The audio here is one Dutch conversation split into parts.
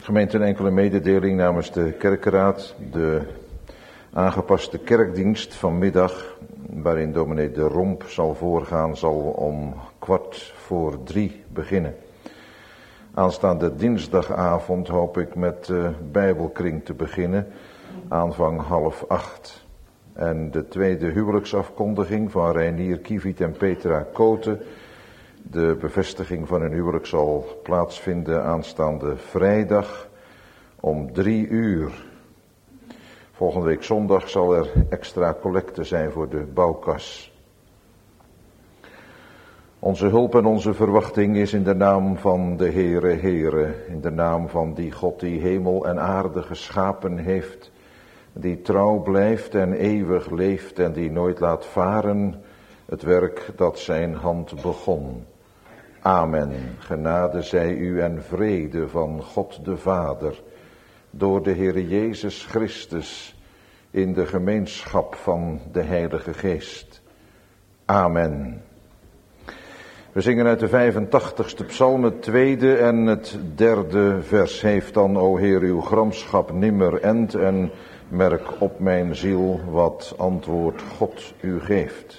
Gemeente, een enkele mededeling namens de kerkenraad. De aangepaste kerkdienst vanmiddag, waarin dominee De Romp zal voorgaan, zal om 2:15 beginnen. Aanstaande dinsdagavond hoop ik met de Bijbelkring te beginnen, aanvang 7:30. En de tweede huwelijksafkondiging van Reinier Kieviet en Petra Koten. De bevestiging van hun huwelijk zal plaatsvinden aanstaande vrijdag om 3:00. Volgende week zondag zal er extra collecte zijn voor de bouwkas. Onze hulp en onze verwachting is in de naam van de Heere, in de naam van die God die hemel en aarde geschapen heeft, die trouw blijft en eeuwig leeft en die nooit laat varen het werk dat zijn hand begon. Amen. Genade zij u en vrede van God de Vader, door de Heere Jezus Christus, in de gemeenschap van de Heilige Geest. Amen. We zingen uit de 85ste psalm, het 2e en het 3e vers. Heeft dan, o Heer, uw gramschap nimmer end en merk op mijn ziel wat antwoord God u geeft.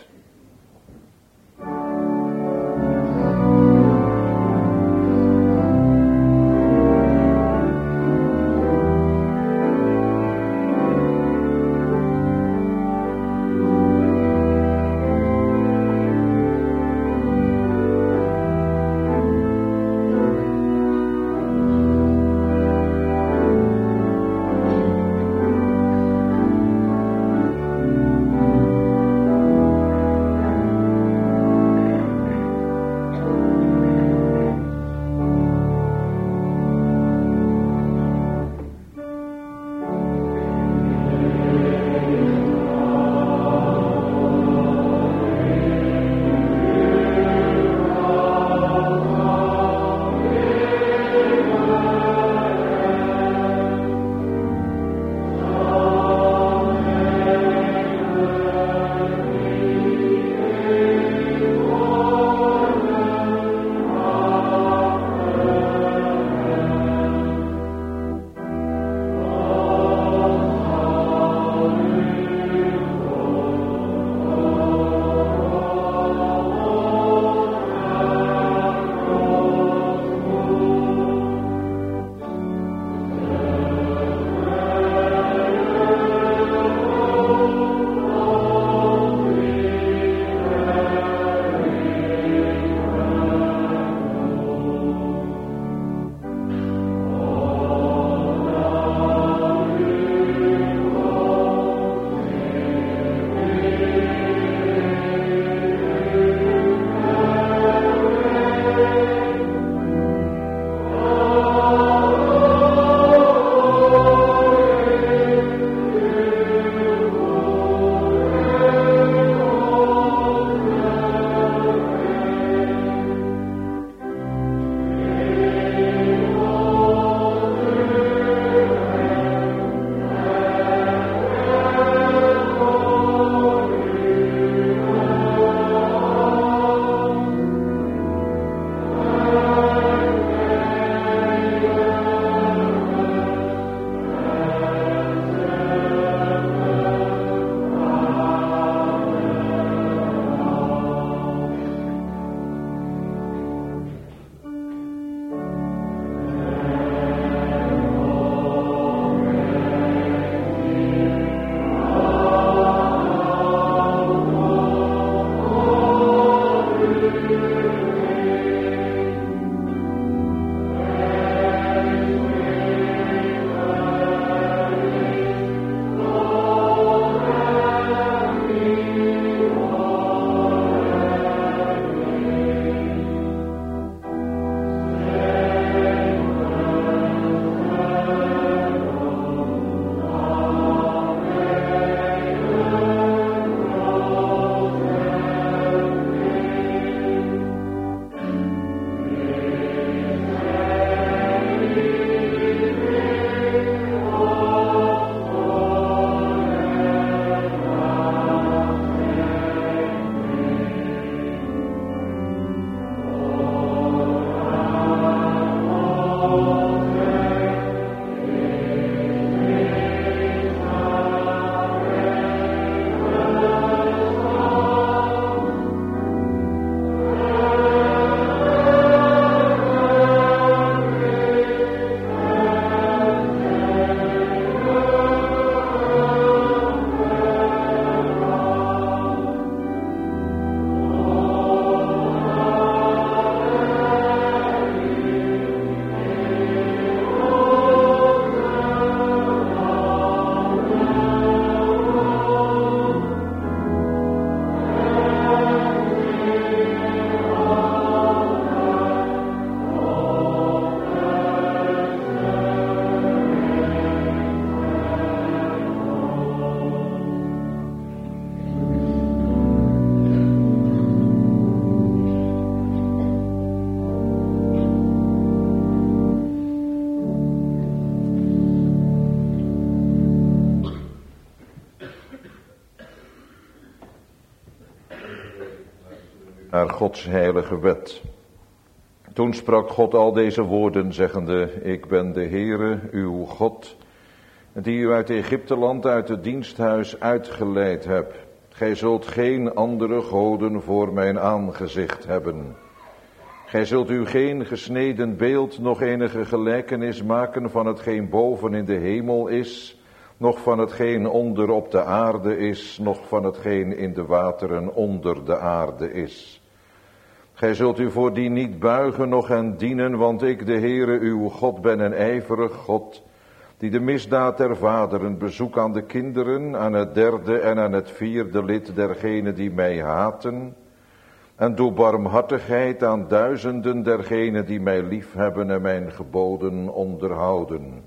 naar Gods heilige wet. Toen sprak God al deze woorden, zeggende: Ik ben de Heere, uw God, die u uit Egypteland, uit het diensthuis uitgeleid heb. Gij zult geen andere goden voor mijn aangezicht hebben. Gij zult u geen gesneden beeld, nog enige gelijkenis maken van hetgeen boven in de hemel is, noch van hetgeen onder op de aarde is, noch van hetgeen in de wateren onder de aarde is. Gij zult u voor die niet buigen, noch hen dienen, want ik, de Heere, uw God, ben een ijverig God, die de misdaad der vaderen bezoek aan de kinderen, aan het derde en aan het vierde lid dergenen die mij haten, en doe barmhartigheid aan duizenden dergenen die mij liefhebben en mijn geboden onderhouden.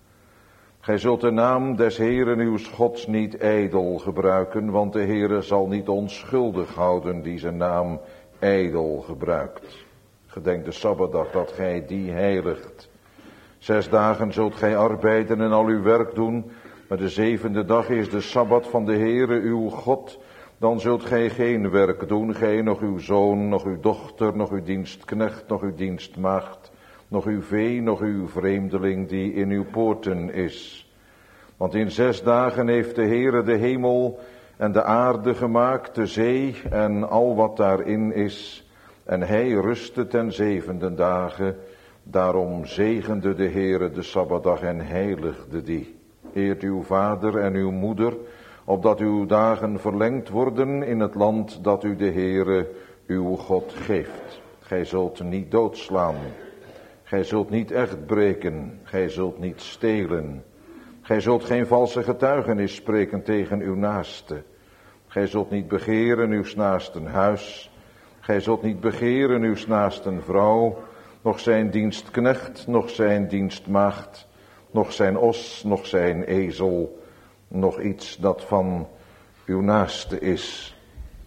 Gij zult de naam des Heeren uws Gods niet ijdel gebruiken, want de Heere zal niet onschuldig houden die zijn naam ijdel gebruikt. Gedenk de Sabbatdag dat gij die heiligt. 6 dagen zult gij arbeiden en al uw werk doen, maar de 7e dag is de Sabbat van de Heere uw God. Dan zult gij geen werk doen, gij, nog uw zoon, nog uw dochter, nog uw dienstknecht, nog uw dienstmaagd, nog uw vee, nog uw vreemdeling die in uw poorten is. Want in 6 dagen heeft de Heere de hemel en de aarde gemaakt, de zee en al wat daarin is. En hij rustte ten 7e dagen. Daarom zegende de Heere de Sabbatdag en heiligde die. Eert uw vader en uw moeder, opdat uw dagen verlengd worden in het land dat u de Heere uw God geeft. Gij zult niet doodslaan. Gij zult niet echt breken. Gij zult niet stelen. Gij zult geen valse getuigenis spreken tegen uw naaste. Gij zult niet begeren uw naasten huis. Gij zult niet begeren uw naasten vrouw, nog zijn dienstknecht, nog zijn dienstmaagd, nog zijn os, nog zijn ezel, nog iets dat van uw naaste is.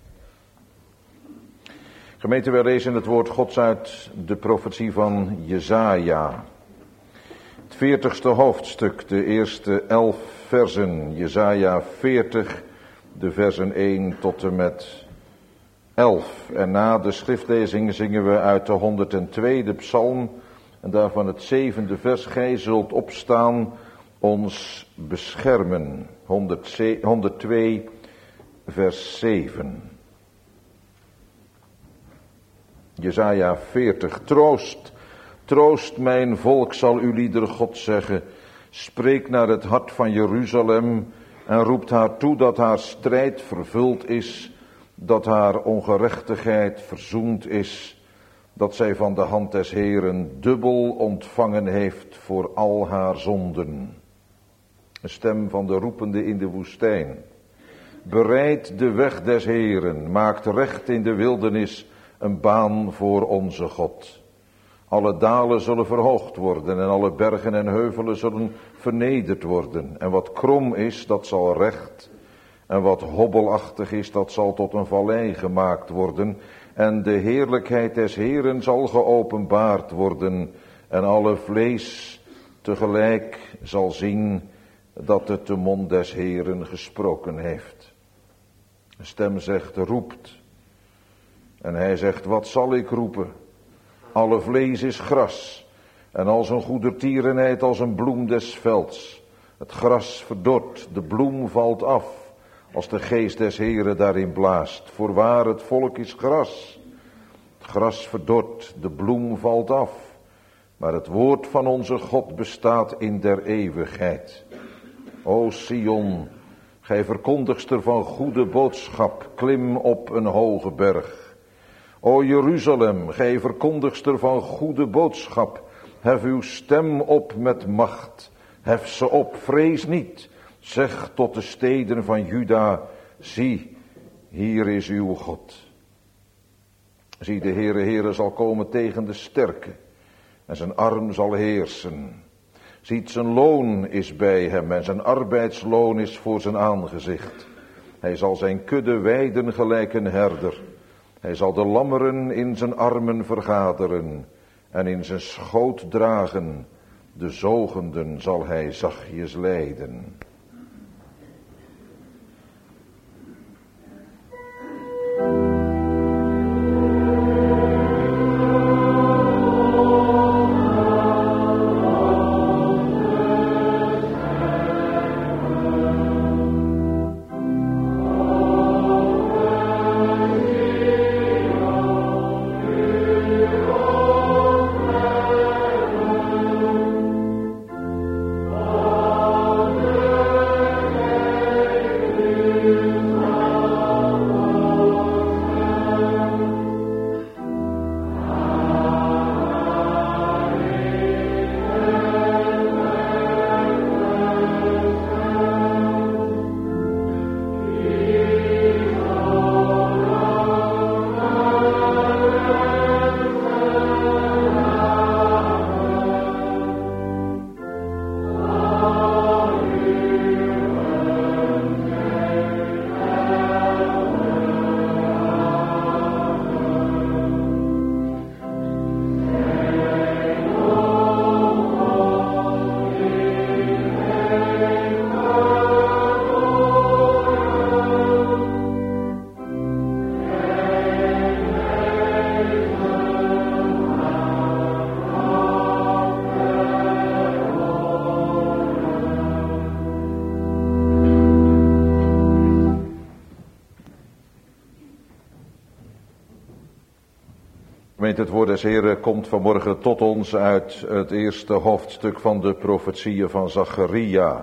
Gemeente, wij lezen het woord Gods uit de profetie van Jesaja. Het 40ste hoofdstuk, de eerste 11 versen. Jesaja 40, de versen 1 tot en met 11. En na de schriftlezing zingen we uit de 102e psalm en daarvan het 7e vers. Gij zult opstaan, ons beschermen. 102 vers 7. Jesaja 40. Troost mijn volk, zal uw lieder God zeggen. Spreek naar het hart van Jeruzalem en roept haar toe dat haar strijd vervuld is, dat haar ongerechtigheid verzoend is, dat zij van de hand des Heeren dubbel ontvangen heeft voor al haar zonden. Een stem van de roepende in de woestijn. Bereid de weg des Heeren, maakt recht in de wildernis een baan voor onze God. Alle dalen zullen verhoogd worden en alle bergen en heuvelen zullen vernederd worden. En wat krom is, dat zal recht. En wat hobbelachtig is, dat zal tot een vallei gemaakt worden. En de heerlijkheid des Heeren zal geopenbaard worden. En alle vlees tegelijk zal zien dat het de mond des Heeren gesproken heeft. Een stem zegt, roept. En hij zegt, wat zal ik roepen? Alle vlees is gras. En als een goedertierenheid als een bloem des velds. Het gras verdort, de bloem valt af. Als de geest des Heeren daarin blaast. Voorwaar, het volk is gras. Het gras verdort, de bloem valt af. Maar het woord van onze God bestaat in der eeuwigheid. O Sion, gij verkondigster van goede boodschap, klim op een hoge berg. O Jeruzalem, gij verkondigster van goede boodschap, hef uw stem op met macht. Hef ze op, vrees niet. Zeg tot de steden van Juda, zie, hier is uw God. Zie, de Heere zal komen tegen de sterke en zijn arm zal heersen. Ziet, zijn loon is bij hem en zijn arbeidsloon is voor zijn aangezicht. Hij zal zijn kudde weiden gelijk een herder. Hij zal de lammeren in zijn armen vergaderen en in zijn schoot dragen. De zogenden zal hij zachtjes leiden. Gemeente, het woord des Heren komt vanmorgen tot ons uit het eerste hoofdstuk van de profetieën van Zacharia.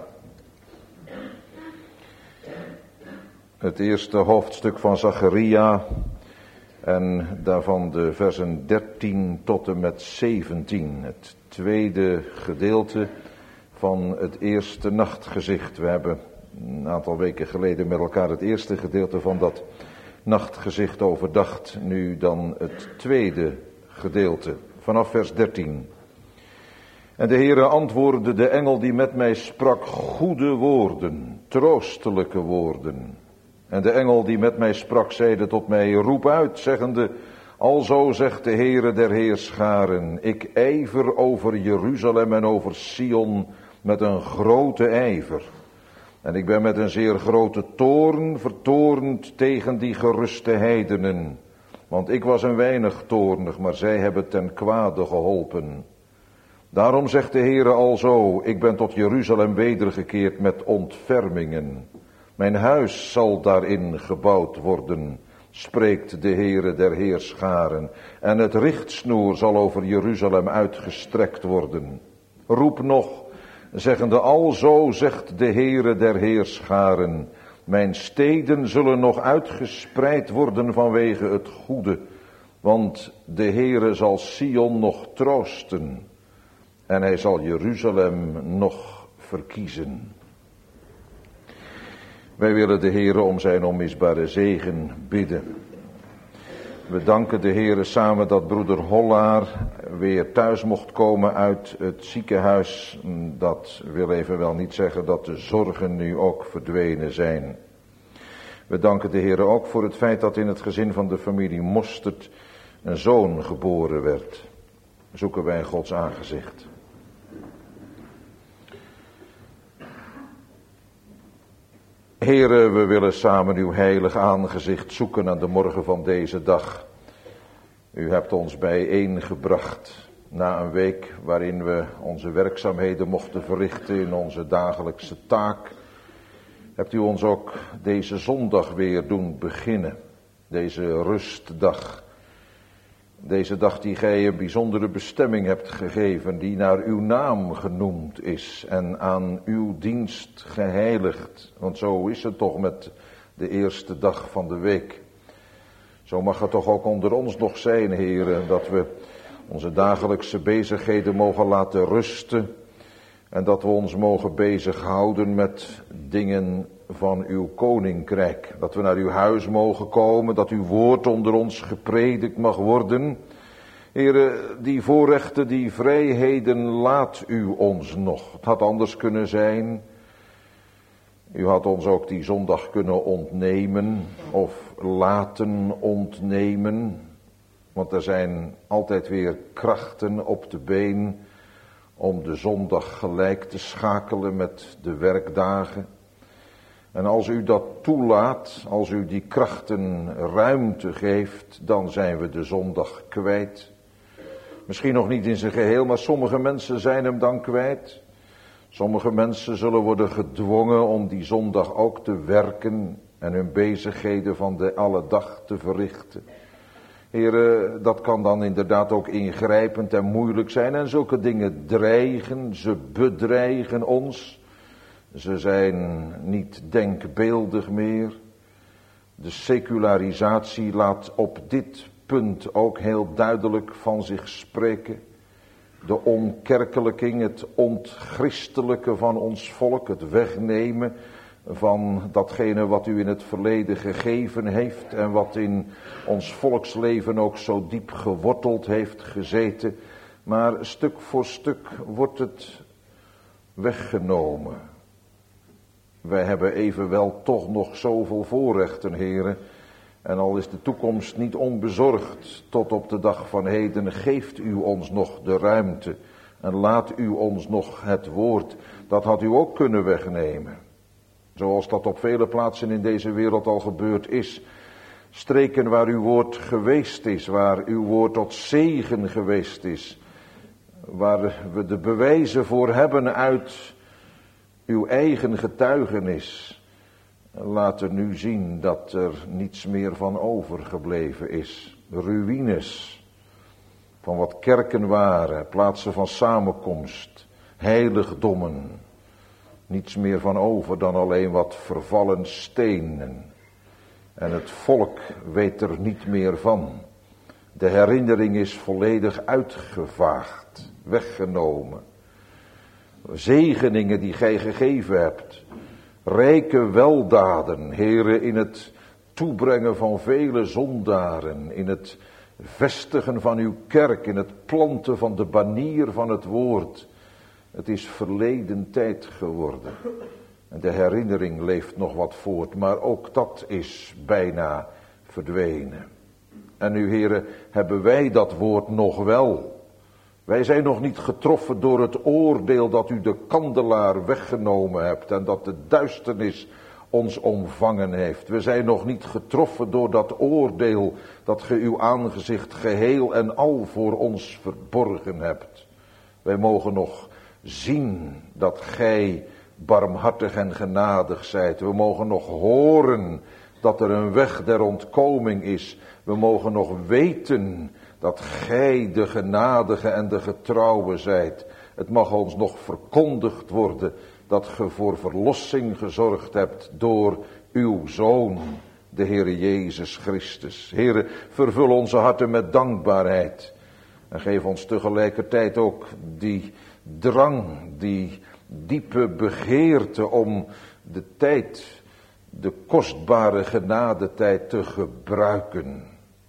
Het eerste hoofdstuk van Zacharia en daarvan de versen 13 tot en met 17. Het tweede gedeelte van het eerste nachtgezicht. We hebben een aantal weken geleden met elkaar het eerste gedeelte van dat nachtgezicht overdacht, nu dan het tweede gedeelte, vanaf vers 13. En de Heere antwoordde de engel die met mij sprak goede woorden, troostelijke woorden. En de engel die met mij sprak zeide tot mij, roep uit, zeggende, alzo zegt de Heere der Heerscharen, ik ijver over Jeruzalem en over Sion met een grote ijver. En ik ben met een zeer grote toorn vertoornd tegen die geruste heidenen. Want ik was een weinig toornig, maar zij hebben ten kwade geholpen. Daarom zegt de Heere alzo, ik ben tot Jeruzalem wedergekeerd met ontfermingen. Mijn huis zal daarin gebouwd worden, spreekt de Heere der Heerscharen. En het richtsnoer zal over Jeruzalem uitgestrekt worden. Roep nog, zeggende, alzo zegt de Heere der Heerscharen, mijn steden zullen nog uitgespreid worden vanwege het goede, want de Heere zal Sion nog troosten en hij zal Jeruzalem nog verkiezen. Wij willen de Heere om zijn onmisbare zegen bidden. We danken de Heere samen dat broeder Hollaar weer thuis mocht komen uit het ziekenhuis. Dat wil evenwel niet zeggen dat de zorgen nu ook verdwenen zijn. We danken de Heere ook voor het feit dat in het gezin van de familie Mostert een zoon geboren werd. Zoeken wij Gods aangezicht. Heere, we willen samen uw heilig aangezicht zoeken aan de morgen van deze dag. U hebt ons bijeengebracht na een week waarin we onze werkzaamheden mochten verrichten in onze dagelijkse taak. Hebt u ons ook deze zondag weer doen beginnen, deze rustdag. Deze dag die gij een bijzondere bestemming hebt gegeven, die naar uw naam genoemd is en aan uw dienst geheiligd. Want zo is het toch met de eerste dag van de week. Zo mag het toch ook onder ons nog zijn, heren, dat we onze dagelijkse bezigheden mogen laten rusten. En dat we ons mogen bezighouden met dingen van uw koninkrijk. Dat we naar uw huis mogen komen, dat uw woord onder ons gepredikt mag worden. Heren, die voorrechten, die vrijheden laat u ons nog. Het had anders kunnen zijn. U had ons ook die zondag kunnen ontnemen of laten ontnemen. Want er zijn altijd weer krachten op de been om de zondag gelijk te schakelen met de werkdagen. En als u dat toelaat, als u die krachten ruimte geeft, dan zijn we de zondag kwijt. Misschien nog niet in zijn geheel, maar sommige mensen zijn hem dan kwijt. Sommige mensen zullen worden gedwongen om die zondag ook te werken en hun bezigheden van de alledag te verrichten. Heren, dat kan dan inderdaad ook ingrijpend en moeilijk zijn en zulke dingen dreigen, ze bedreigen ons. Ze zijn niet denkbeeldig meer. De secularisatie laat op dit punt ook heel duidelijk van zich spreken. De onkerkelijking, het ontchristelijke van ons volk, het wegnemen van datgene wat u in het verleden gegeven heeft en wat in ons volksleven ook zo diep geworteld heeft gezeten. Maar stuk voor stuk wordt het weggenomen. Wij hebben evenwel toch nog zoveel voorrechten, heren. En al is de toekomst niet onbezorgd tot op de dag van heden, geeft u ons nog de ruimte en laat u ons nog het woord. Dat had u ook kunnen wegnemen. Zoals dat op vele plaatsen in deze wereld al gebeurd is. Streken waar uw woord geweest is, waar uw woord tot zegen geweest is. Waar we de bewijzen voor hebben uit uw eigen getuigenis. Laten nu zien dat er niets meer van overgebleven is. Ruïnes. van wat kerken waren, plaatsen van samenkomst, heiligdommen. Niets meer van over dan alleen wat vervallen stenen. En het volk weet er niet meer van. De herinnering is volledig uitgevaagd, weggenomen. Zegeningen die gij gegeven hebt, rijke weldaden, Heere, in het toebrengen van vele zondaren, in het vestigen van uw kerk, in het planten van de banier van het woord. Het is verleden tijd geworden. En de herinnering leeft nog wat voort, maar ook dat is bijna verdwenen. En nu, Heere, hebben wij dat woord nog wel. Wij zijn nog niet getroffen door het oordeel dat u de kandelaar weggenomen hebt en dat de duisternis ons omvangen heeft. We zijn nog niet getroffen door dat oordeel dat ge uw aangezicht geheel en al voor ons verborgen hebt. Wij mogen nog zien dat gij barmhartig en genadig zijt. We mogen nog horen dat er een weg der ontkoming is. We mogen nog weten dat gij de genadige en de getrouwe zijt. Het mag ons nog verkondigd worden dat ge voor verlossing gezorgd hebt door uw Zoon, de Heere Jezus Christus. Heere, vervul onze harten met dankbaarheid. En geef ons tegelijkertijd ook die drang, die diepe begeerte om de tijd, de kostbare genadetijd te gebruiken.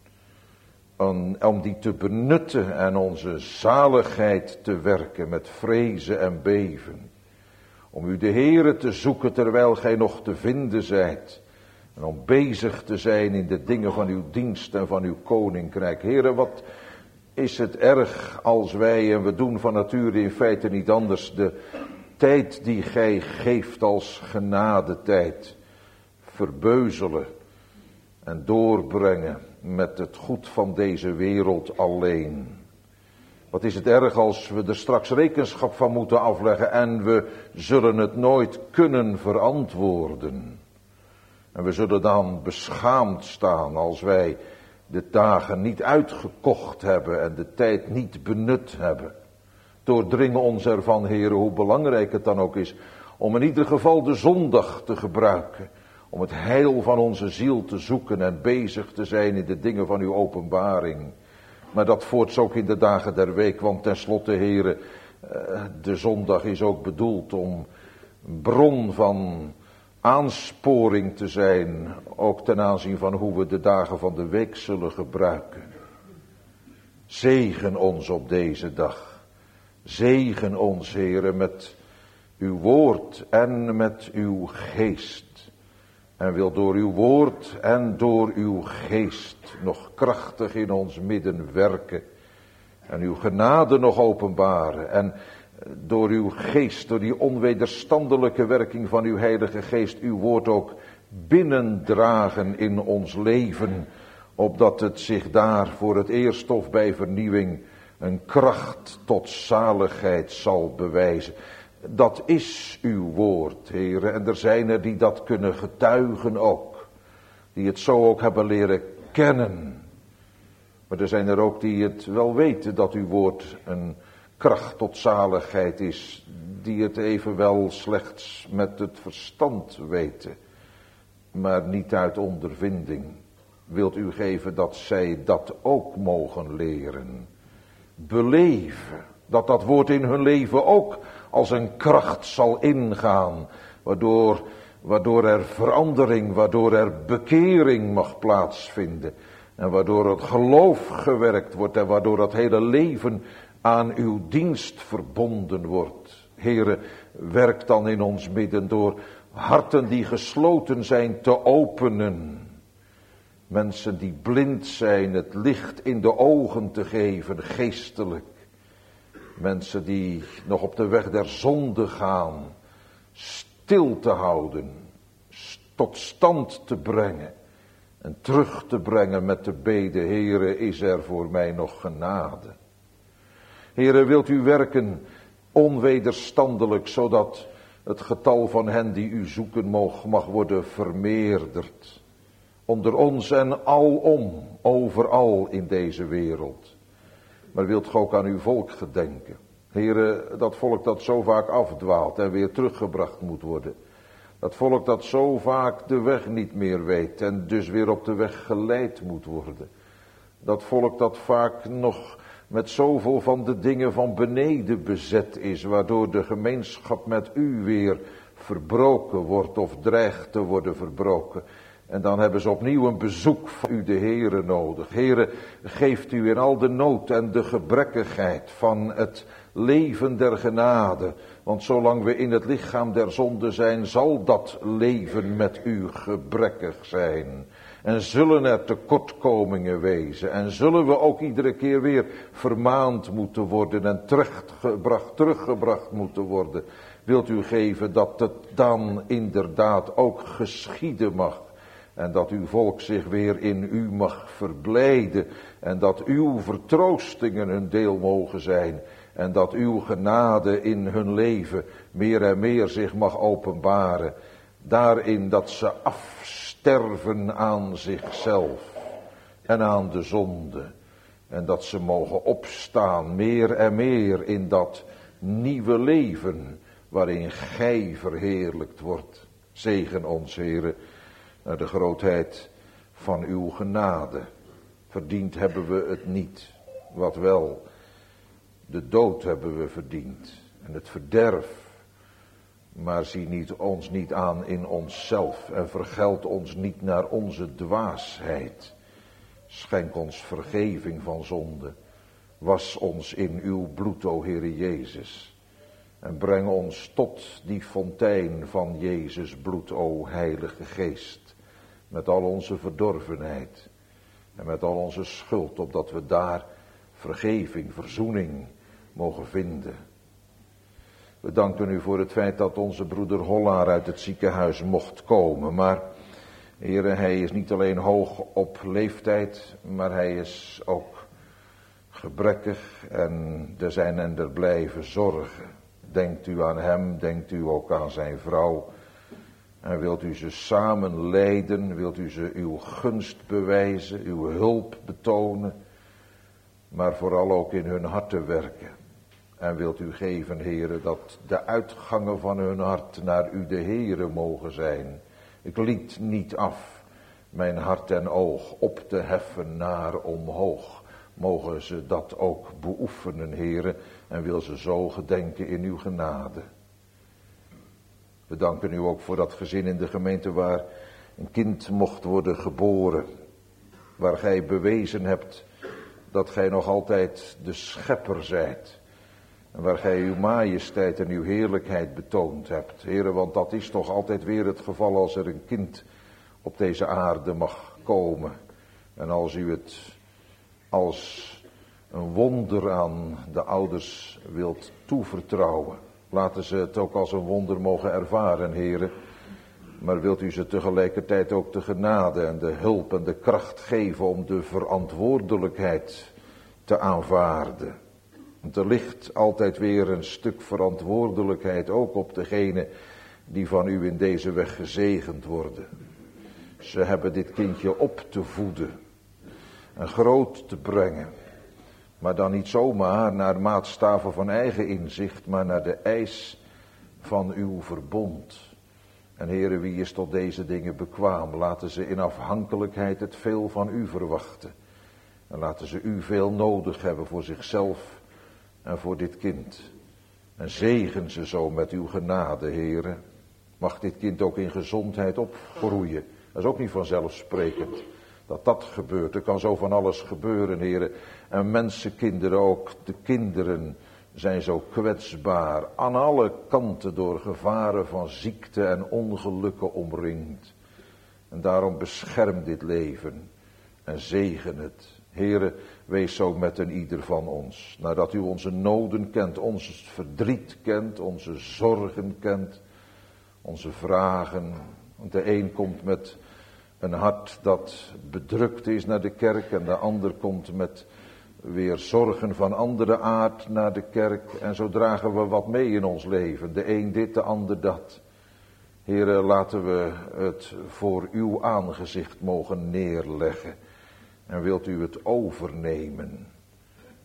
Om die te benutten en onze zaligheid te werken met vrezen en beven. Om u de Heere te zoeken terwijl gij nog te vinden zijt. En om bezig te zijn in de dingen van uw dienst en van uw koninkrijk. Heere, wat is het erg als wij, en we doen van nature in feite niet anders, de tijd die gij geeft als genadetijd verbeuzelen en doorbrengen met het goed van deze wereld alleen. Wat is het erg als we er straks rekenschap van moeten afleggen en we zullen het nooit kunnen verantwoorden. En we zullen dan beschaamd staan als wij de dagen niet uitgekocht hebben en de tijd niet benut hebben. Doordring ons ervan, Heere, hoe belangrijk het dan ook is om in ieder geval de zondag te gebruiken. Om het heil van onze ziel te zoeken en bezig te zijn in de dingen van uw openbaring. Maar dat voorts ook in de dagen der week, want tenslotte, Heere, de zondag is ook bedoeld om bron van aansporing te zijn, ook ten aanzien van hoe we de dagen van de week zullen gebruiken. Zegen ons op deze dag. Zegen ons, Heere, met uw woord en met uw geest. En wil door uw woord en door uw geest nog krachtig in ons midden werken. En uw genade nog openbaren. En door uw geest, door die onwederstandelijke werking van uw heilige geest, uw woord ook binnendragen in ons leven. Opdat het zich daar voor het eerst of bij vernieuwing een kracht tot zaligheid zal bewijzen. Dat is uw woord, Heere, en er zijn er die dat kunnen getuigen ook. Die het zo ook hebben leren kennen. Maar er zijn er ook die het wel weten dat uw woord een kracht tot zaligheid is. Die het evenwel slechts met het verstand weten. Maar niet uit ondervinding. Wilt u geven dat zij dat ook mogen leren. Beleven. Dat dat woord in hun leven ook als een kracht zal ingaan. Waardoor er verandering, waardoor er bekering mag plaatsvinden. En waardoor het geloof gewerkt wordt en waardoor het hele leven aan uw dienst verbonden wordt. Heere, werk dan in ons midden door harten die gesloten zijn te openen. Mensen die blind zijn, het licht in de ogen te geven, geestelijk. Mensen die nog op de weg der zonde gaan, stil te houden, tot stand te brengen en terug te brengen met de bede, Heere, is er voor mij nog genade. Heere, wilt u werken onwederstandelijk, zodat het getal van hen die u zoeken mag worden vermeerderd. Onder ons en alom, overal in deze wereld. Maar wilt ge ook aan uw volk gedenken. Heere, dat volk dat zo vaak afdwaalt en weer teruggebracht moet worden. Dat volk dat zo vaak de weg niet meer weet en dus weer op de weg geleid moet worden. Dat volk dat vaak nog met zoveel van de dingen van beneden bezet is, waardoor de gemeenschap met u weer verbroken wordt of dreigt te worden verbroken. En dan hebben ze opnieuw een bezoek van u, de Heere, nodig. Heere, geeft u in al de nood en de gebrekkigheid van het leven der genade. Want zolang we in het lichaam der zonde zijn, zal dat leven met u gebrekkig zijn. En zullen er tekortkomingen wezen. En zullen we ook iedere keer weer vermaand moeten worden en teruggebracht moeten worden. Wilt u geven dat het dan inderdaad ook geschieden mag. En dat uw volk zich weer in u mag verblijden. En dat uw vertroostingen hun deel mogen zijn. En dat uw genade in hun leven meer en meer zich mag openbaren. Daarin dat ze afsterven aan zichzelf en aan de zonde. En dat ze mogen opstaan meer en meer in dat nieuwe leven waarin gij verheerlijkt wordt. Zegen ons, Heere, naar de grootheid van uw genade. Verdiend hebben we het niet, wat wel, de dood hebben we verdiend en het verderf. Maar zie ons niet aan in onszelf en vergeld ons niet naar onze dwaasheid. Schenk ons vergeving van zonde. Was ons in uw bloed, o Heere Jezus. En breng ons tot die fontein van Jezus bloed, o Heilige Geest. Met al onze verdorvenheid en met al onze schuld, opdat we daar vergeving, verzoening mogen vinden. We danken u voor het feit dat onze broeder Hollaar uit het ziekenhuis mocht komen. Maar, Heere, hij is niet alleen hoog op leeftijd, maar hij is ook gebrekkig en er blijven zorgen. Denkt u aan hem, denkt u ook aan zijn vrouw. En wilt u ze samen leiden, wilt u ze uw gunst bewijzen, uw hulp betonen. Maar vooral ook in hun harten werken. En wilt u geven, Heere, dat de uitgangen van hun hart naar u de Heere mogen zijn. Ik liet niet af mijn hart en oog op te heffen naar omhoog. Mogen ze dat ook beoefenen, Heere, en wil ze zo gedenken in uw genade. We danken u ook voor dat gezin in de gemeente waar een kind mocht worden geboren. Waar gij bewezen hebt dat gij nog altijd de schepper zijt. En waar gij uw majesteit en uw heerlijkheid betoond hebt. Heere, want dat is toch altijd weer het geval als er een kind op deze aarde mag komen. En als u het als een wonder aan de ouders wilt toevertrouwen. Laten ze het ook als een wonder mogen ervaren, Heere. Maar wilt u ze tegelijkertijd ook de genade en de hulp en de kracht geven om de verantwoordelijkheid te aanvaarden. Want er ligt altijd weer een stuk verantwoordelijkheid ook op degene die van u in deze weg gezegend worden. Ze hebben dit kindje op te voeden en groot te brengen. Maar dan niet zomaar naar maatstaven van eigen inzicht, maar naar de eis van uw verbond. En Heere, wie is tot deze dingen bekwaam? Laten ze in afhankelijkheid het veel van u verwachten. En laten ze u veel nodig hebben voor zichzelf en voor dit kind. En zegen ze zo met uw genade, Heere. Mag dit kind ook in gezondheid opgroeien. Dat is ook niet vanzelfsprekend dat dat gebeurt. Er kan zo van alles gebeuren, Heere. En mensenkinderen ook, de kinderen zijn zo kwetsbaar. Aan alle kanten door gevaren van ziekte en ongelukken omringd. En daarom bescherm dit leven en zegen het. Heere, wees zo met een ieder van ons. Nadat u onze noden kent, ons verdriet kent, onze zorgen kent, onze vragen. Want de een komt met een hart dat bedrukt is naar de kerk en de ander komt met weer zorgen van andere aard naar de kerk. En zo dragen we wat mee in ons leven. De een dit, de ander dat. Heere, laten we het voor uw aangezicht mogen neerleggen. En wilt u het overnemen.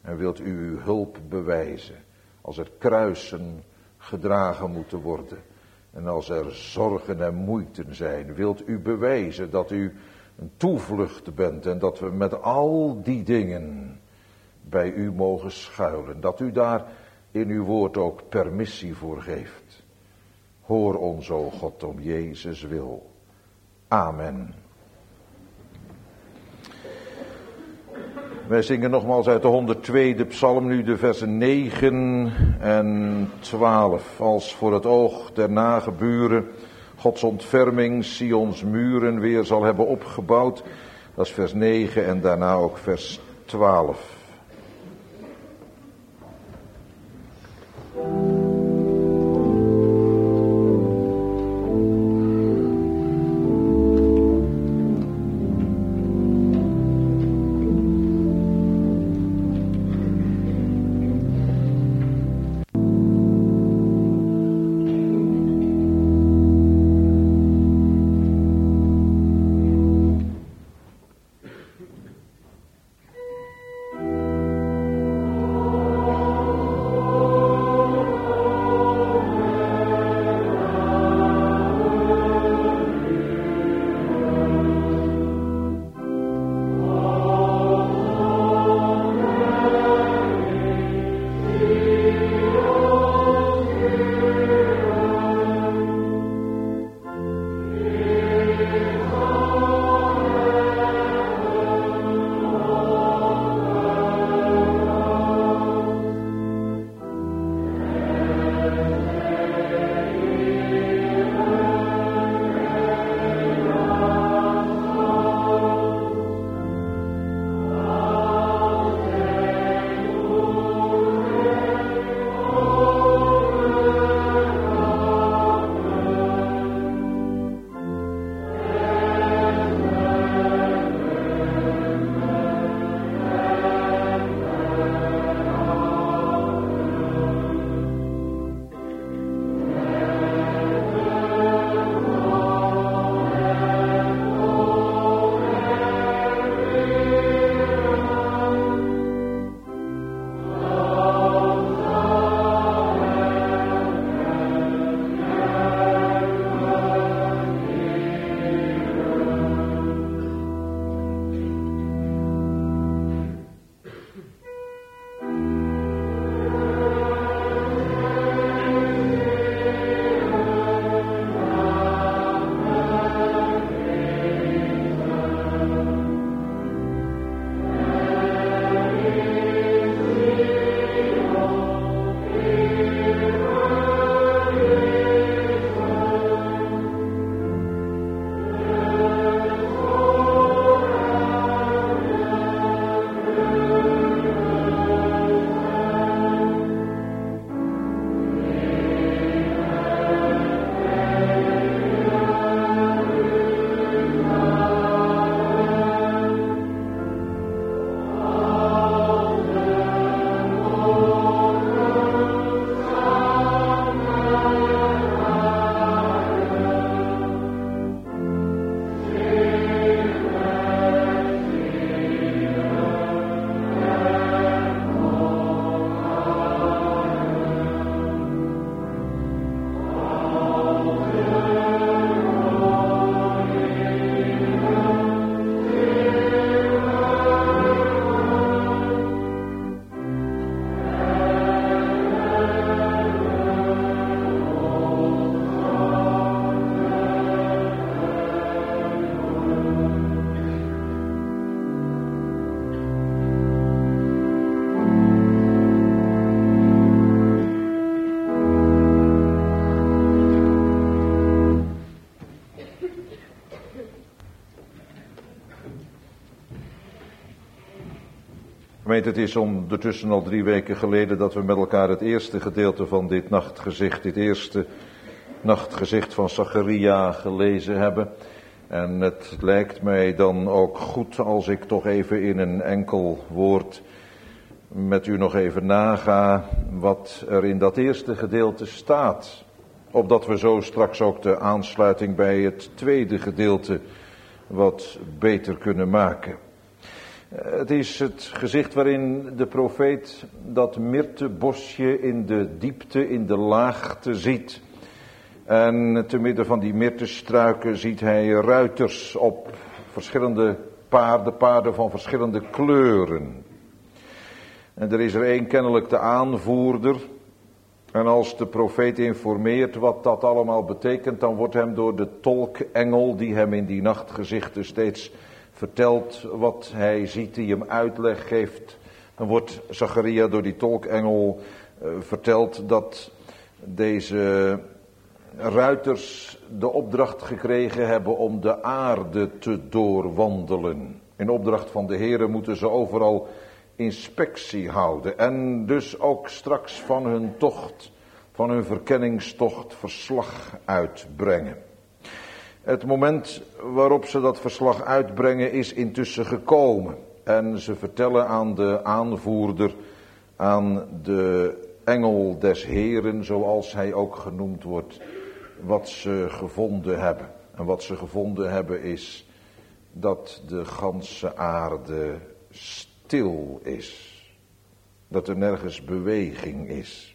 En wilt u uw hulp bewijzen als er kruisen gedragen moeten worden. En als er zorgen en moeiten zijn, wilt u bewijzen dat u een toevlucht bent. En dat we met al die dingen bij u mogen schuilen. Dat u daar in uw woord ook permissie voor geeft. Hoor ons, o God, om Jezus wil. Amen. Wij zingen nogmaals uit de 102e psalm nu de versen 9 en 12. Als voor het oog der nageburen Gods ontferming Sions muren weer zal hebben opgebouwd. Dat is vers 9 en daarna ook vers 12. Het is ondertussen al 3 weken geleden dat we met elkaar het eerste gedeelte van dit eerste nachtgezicht van Zacharia gelezen hebben. En het lijkt mij dan ook goed als ik toch even in een enkel woord met u nog even naga wat er in dat eerste gedeelte staat. Opdat we zo straks ook de aansluiting bij het tweede gedeelte wat beter kunnen maken. Het is het gezicht waarin de profeet dat mirtebosje in de diepte, in de laagte ziet. En te midden van die mirtestruiken ziet hij ruiters op verschillende paarden van verschillende kleuren. En er is er één kennelijk de aanvoerder. En als de profeet informeert wat dat allemaal betekent, dan wordt hem door de tolkengel, die hem in die nachtgezichten steeds vertelt wat hij ziet, die hem uitleg geeft. Dan wordt Zacharia door die tolkengel verteld dat deze ruiters de opdracht gekregen hebben om de aarde te doorwandelen. In opdracht van de Heere moeten ze overal inspectie houden en dus ook straks van hun tocht, van hun verkenningstocht verslag uitbrengen. Het moment waarop ze dat verslag uitbrengen is intussen gekomen. En ze vertellen aan de aanvoerder, aan de engel des Heren, zoals hij ook genoemd wordt, wat ze gevonden hebben. En wat ze gevonden hebben is dat de ganse aarde stil is. Dat er nergens beweging is.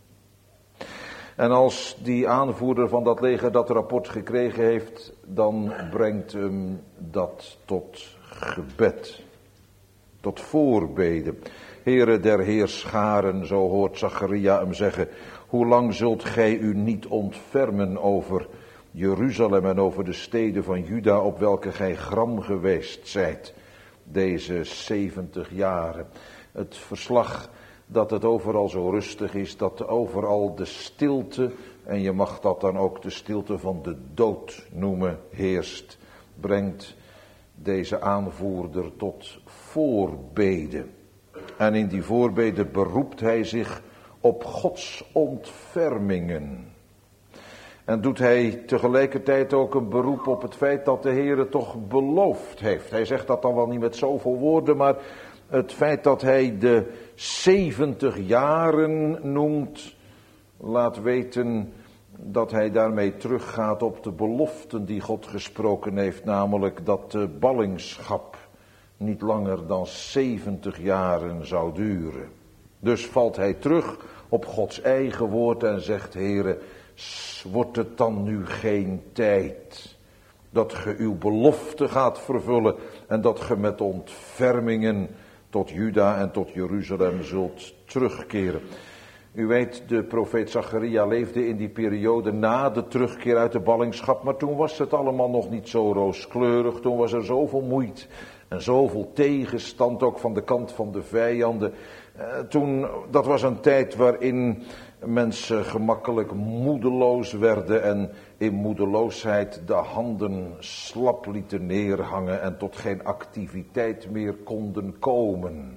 En als die aanvoerder van dat leger dat rapport gekregen heeft, dan brengt hem dat tot gebed. Tot voorbeden. Heere der heerscharen, zo hoort Zacharia hem zeggen, hoe lang zult gij u niet ontfermen over Jeruzalem en over de steden van Juda op welke gij gram geweest zijt, deze 70 jaren. Het verslag dat het overal zo rustig is, dat overal de stilte, en je mag dat dan ook de stilte van de dood noemen, heerst, brengt deze aanvoerder tot voorbeden. En in die voorbeden beroept hij zich op Gods ontfermingen. En doet hij tegelijkertijd ook een beroep op het feit dat de Heere toch beloofd heeft. Hij zegt dat dan wel niet met zoveel woorden, maar het feit dat hij de 70 jaren noemt, laat weten dat hij daarmee teruggaat op de beloften die God gesproken heeft, namelijk dat de ballingschap niet langer dan 70 jaren zou duren. Dus valt hij terug op Gods eigen woord en zegt, Heere, wordt het dan nu geen tijd dat ge uw belofte gaat vervullen en dat ge met ontfermingen tot Juda en tot Jeruzalem zult terugkeren. U weet, de profeet Zacharia leefde in die periode na de terugkeer uit de ballingschap, maar toen was het allemaal nog niet zo rooskleurig, toen was er zoveel moeite en zoveel tegenstand ook van de kant van de vijanden. Dat was een tijd waarin mensen gemakkelijk moedeloos werden en in moedeloosheid de handen slap lieten neerhangen en tot geen activiteit meer konden komen.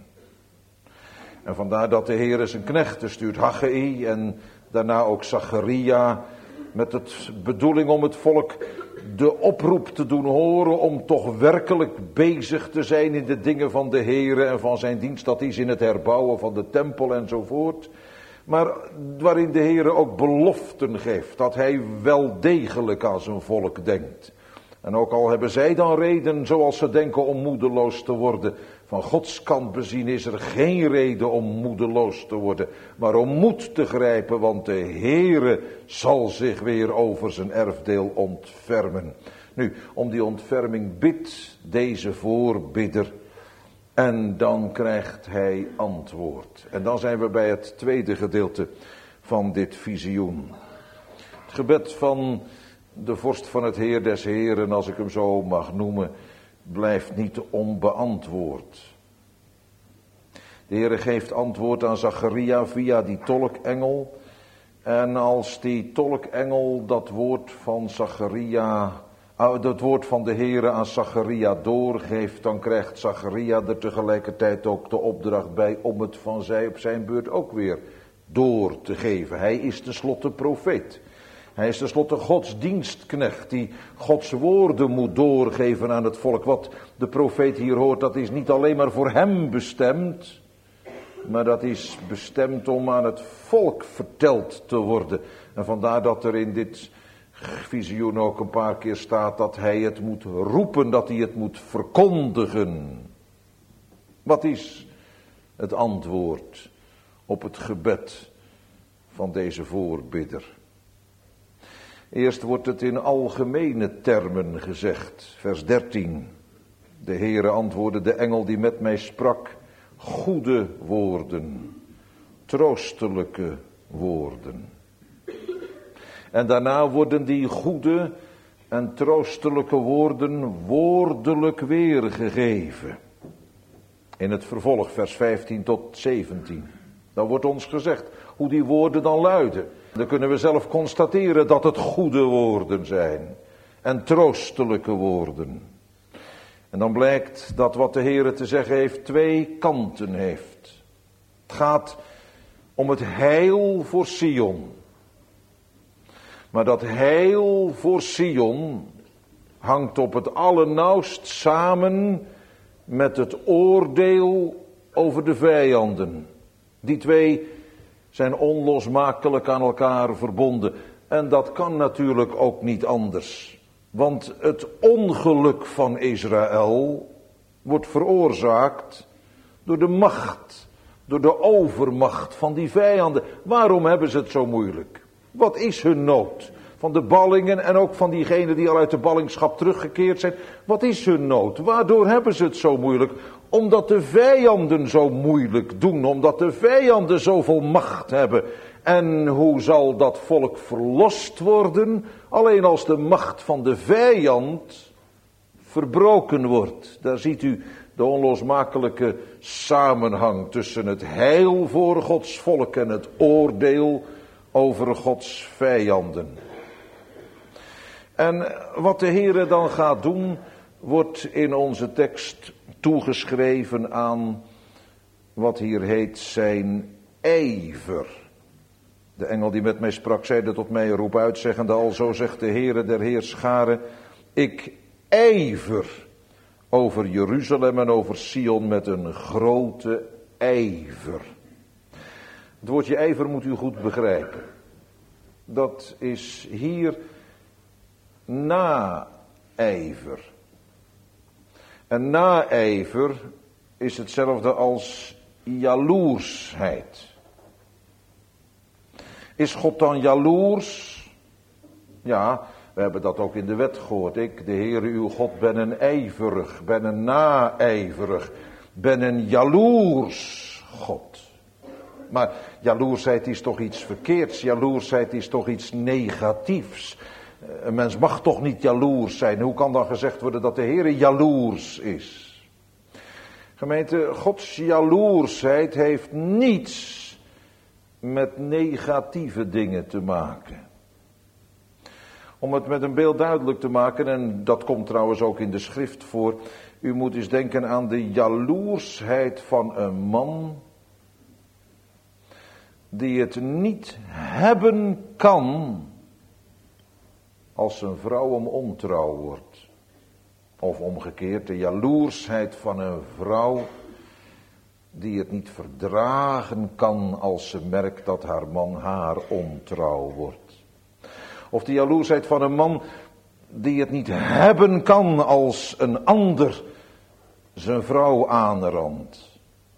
En vandaar dat de Heer zijn knechten stuurt, Haggai en daarna ook Zacharia, met het bedoeling om het volk de oproep te doen horen om toch werkelijk bezig te zijn in de dingen van de Heer en van zijn dienst. Dat is in het herbouwen van de tempel enzovoort. Maar waarin de Heer ook beloften geeft dat hij wel degelijk aan zijn volk denkt. En ook al hebben zij dan reden zoals ze denken om moedeloos te worden, van Gods kant bezien is er geen reden om moedeloos te worden, maar om moed te grijpen, want de Heere zal zich weer over zijn erfdeel ontfermen. Nu, om die ontferming bidt deze voorbidder en dan krijgt hij antwoord. En dan zijn we bij het tweede gedeelte van dit visioen. Het gebed van de vorst van het Heer des Heren, als ik hem zo mag noemen, blijft niet onbeantwoord. De Heere geeft antwoord aan Zacharia via die tolkengel. En als die tolkengel dat woord van Zacharia, dat woord van de Heere aan Zacharia doorgeeft, dan krijgt Zacharia er tegelijkertijd ook de opdracht bij om het van zij op zijn beurt ook weer door te geven. Hij is tenslotte profeet. Hij is tenslotte Gods dienstknecht die Gods woorden moet doorgeven aan het volk. Wat de profeet hier hoort, dat is niet alleen maar voor hem bestemd, maar dat is bestemd om aan het volk verteld te worden. En vandaar dat er in dit visioen ook een paar keer staat dat hij het moet roepen, dat hij het moet verkondigen. Wat is het antwoord op het gebed van deze voorbidder? Eerst wordt het in algemene termen gezegd, vers 13. De Heere antwoordde de engel die met mij sprak, goede woorden, troostelijke woorden. En daarna worden die goede en troostelijke woorden woordelijk weergegeven. In het vervolg, vers 15 tot 17. Dan wordt ons gezegd hoe die woorden dan luiden. Dan kunnen we zelf constateren dat het goede woorden zijn. En troostelijke woorden. En dan blijkt dat wat de Heere te zeggen heeft twee kanten heeft. Het gaat om het heil voor Sion. Maar dat heil voor Sion hangt op het allernauwst samen met het oordeel over de vijanden. Die twee zijn onlosmakelijk aan elkaar verbonden. En dat kan natuurlijk ook niet anders. Want het ongeluk van Israël wordt veroorzaakt door de macht, door de overmacht van die vijanden. Waarom hebben ze het zo moeilijk? Wat is hun nood? Van de ballingen en ook van diegenen die al uit de ballingschap teruggekeerd zijn. Wat is hun nood? Waardoor hebben ze het zo moeilijk? Omdat de vijanden zo moeilijk doen. Omdat de vijanden zoveel macht hebben. En hoe zal dat volk verlost worden? Alleen als de macht van de vijand verbroken wordt. Daar ziet u de onlosmakelijke samenhang tussen het heil voor Gods volk en het oordeel over Gods vijanden. En wat de Heere dan gaat doen, wordt in onze tekst toegeschreven aan wat hier heet zijn ijver. De engel die met mij sprak, zeide tot mij, roep uit, zeggende, alzo zegt de Heere der Heerscharen, ik ijver over Jeruzalem en over Sion met een grote ijver. Het woordje ijver moet u goed begrijpen. Dat is hier naijver. En naijver is hetzelfde als jaloersheid. Is God dan jaloers? Ja, we hebben dat ook in de wet gehoord. Ik, de Heere uw God, ben een ijverig, ben een naijverig, ben een jaloers God. Maar jaloersheid is toch iets verkeerds, jaloersheid is toch iets negatiefs. Een mens mag toch niet jaloers zijn. Hoe kan dan gezegd worden dat de Heere jaloers is? Gemeente, Gods jaloersheid heeft niets met negatieve dingen te maken. Om het met een beeld duidelijk te maken, en dat komt trouwens ook in de schrift voor. U moet eens denken aan de jaloersheid van een man die het niet hebben kan als zijn vrouw hem ontrouw wordt. Of omgekeerd, de jaloersheid van een vrouw die het niet verdragen kan als ze merkt dat haar man haar ontrouw wordt. Of de jaloersheid van een man die het niet hebben kan als een ander zijn vrouw aanrandt.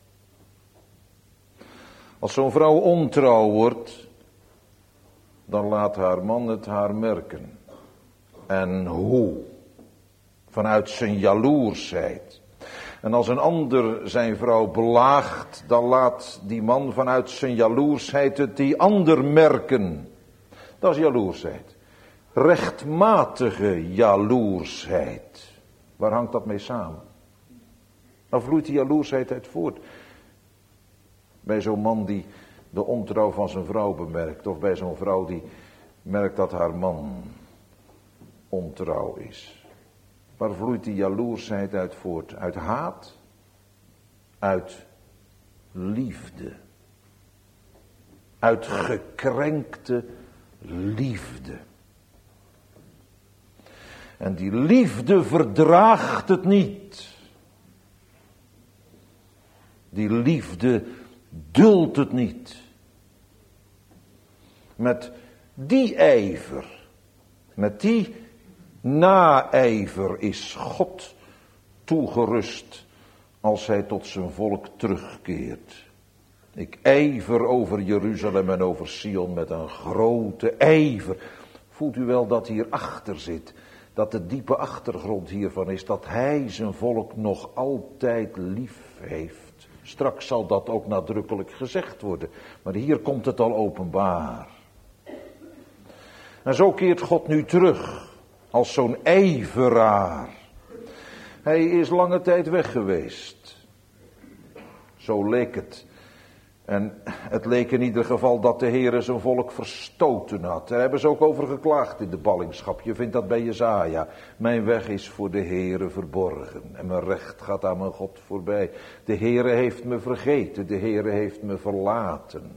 Als zo'n vrouw ontrouw wordt, dan laat haar man het haar merken. En hoe? Vanuit zijn jaloersheid. En als een ander zijn vrouw belaagt, dan laat die man vanuit zijn jaloersheid het die ander merken. Dat is jaloersheid. Rechtmatige jaloersheid. Waar hangt dat mee samen? Nou vloeit die jaloersheid uit voort. Bij zo'n man die de ontrouw van zijn vrouw bemerkt. Of bij zo'n vrouw die merkt dat haar man ontrouw is. Waar vloeit die jaloersheid uit voort? Uit haat? Uit liefde. Uit gekrenkte liefde. En die liefde verdraagt het niet. Die liefde duldt het niet. Met die ijver, met die naijver is God toegerust als hij tot zijn volk terugkeert. Ik ijver over Jeruzalem en over Sion met een grote ijver. Voelt u wel dat hier achter zit, dat de diepe achtergrond hiervan is, dat hij zijn volk nog altijd lief heeft. Straks zal dat ook nadrukkelijk gezegd worden, maar hier komt het al openbaar. En zo keert God nu terug, als zo'n ijveraar. Hij is lange tijd weg geweest. Zo leek het. En het leek in ieder geval dat de Heere zijn volk verstoten had. Daar hebben ze ook over geklaagd in de ballingschap. Je vindt dat bij Jesaja. Mijn weg is voor de Heere verborgen. En mijn recht gaat aan mijn God voorbij. De Heere heeft me vergeten. De Heere heeft me verlaten.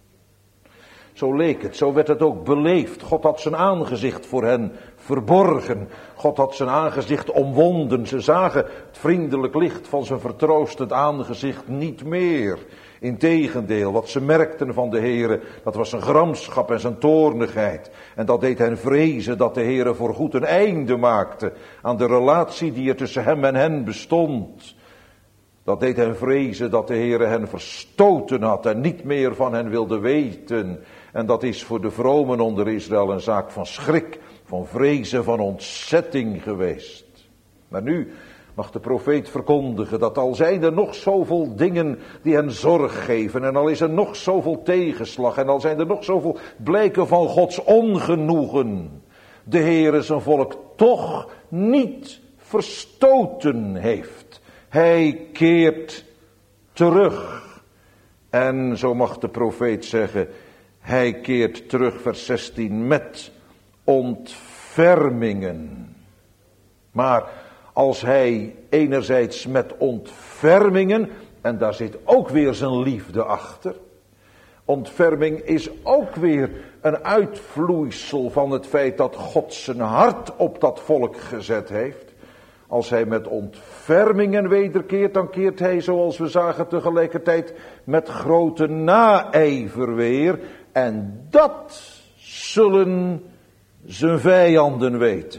Zo leek het. Zo werd het ook beleefd. God had zijn aangezicht voor hen verborgen. God had zijn aangezicht omwonden. Ze zagen het vriendelijk licht van zijn vertroostend aangezicht niet meer. Integendeel, wat ze merkten van de Heere, dat was zijn gramschap en zijn toornigheid. En dat deed hen vrezen dat de Heere voorgoed een einde maakte aan de relatie die er tussen hem en hen bestond. Dat deed hen vrezen dat de Heere hen verstoten had en niet meer van hen wilde weten. En dat is voor de vromen onder Israël een zaak van schrik, van vrezen, van ontzetting geweest. Maar nu mag de profeet verkondigen dat al zijn er nog zoveel dingen die hen zorg geven en al is er nog zoveel tegenslag en al zijn er nog zoveel blijken van Gods ongenoegen, de Heere zijn volk toch niet verstoten heeft. Hij keert terug. En zo mag de profeet zeggen, hij keert terug, vers 16, met ontfermingen. Maar als hij enerzijds met ontfermingen, en daar zit ook weer zijn liefde achter. Ontferming is ook weer een uitvloeisel van het feit dat God zijn hart op dat volk gezet heeft. Als hij met ontfermingen wederkeert, dan keert hij, zoals we zagen, tegelijkertijd met grote naijver weer. En dat zullen zijn vijanden weten.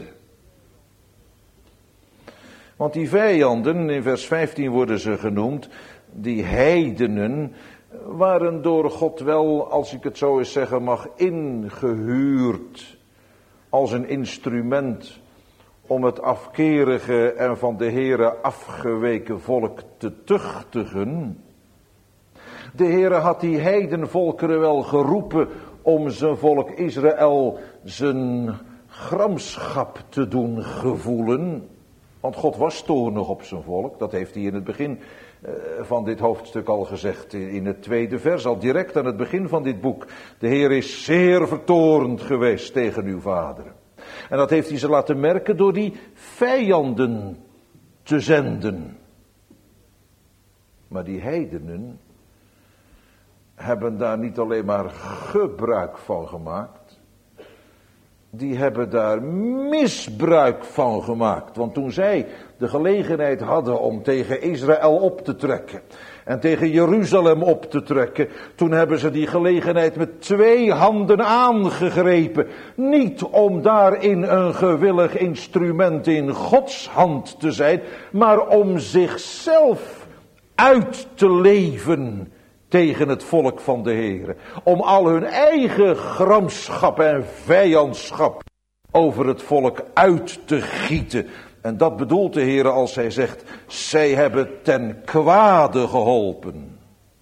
Want die vijanden, in vers 15 worden ze genoemd, die heidenen, waren door God wel, als ik het zo eens zeggen mag, ingehuurd als een instrument om het afkerige en van de Heere afgeweken volk te tuchtigen. De Heere had die heidenvolkeren wel geroepen om zijn volk Israël zijn gramschap te doen gevoelen. Want God was toornig op zijn volk, dat heeft hij in het begin van dit hoofdstuk al gezegd, in het tweede vers, al direct aan het begin van dit boek. De Heer is zeer vertoornd geweest tegen uw vaderen. En dat heeft hij ze laten merken door die vijanden te zenden. Maar die heidenen hebben daar niet alleen maar gebruik van gemaakt, die hebben daar misbruik van gemaakt. Want toen zij de gelegenheid hadden om tegen Israël op te trekken en tegen Jeruzalem op te trekken, toen hebben ze die gelegenheid met 2 handen aangegrepen. Niet om daarin een gewillig instrument in Gods hand te zijn, maar om zichzelf uit te leven tegen het volk van de Heere. Om al hun eigen gramschap en vijandschap over het volk uit te gieten. En dat bedoelt de Heere als hij zegt, zij hebben ten kwade geholpen.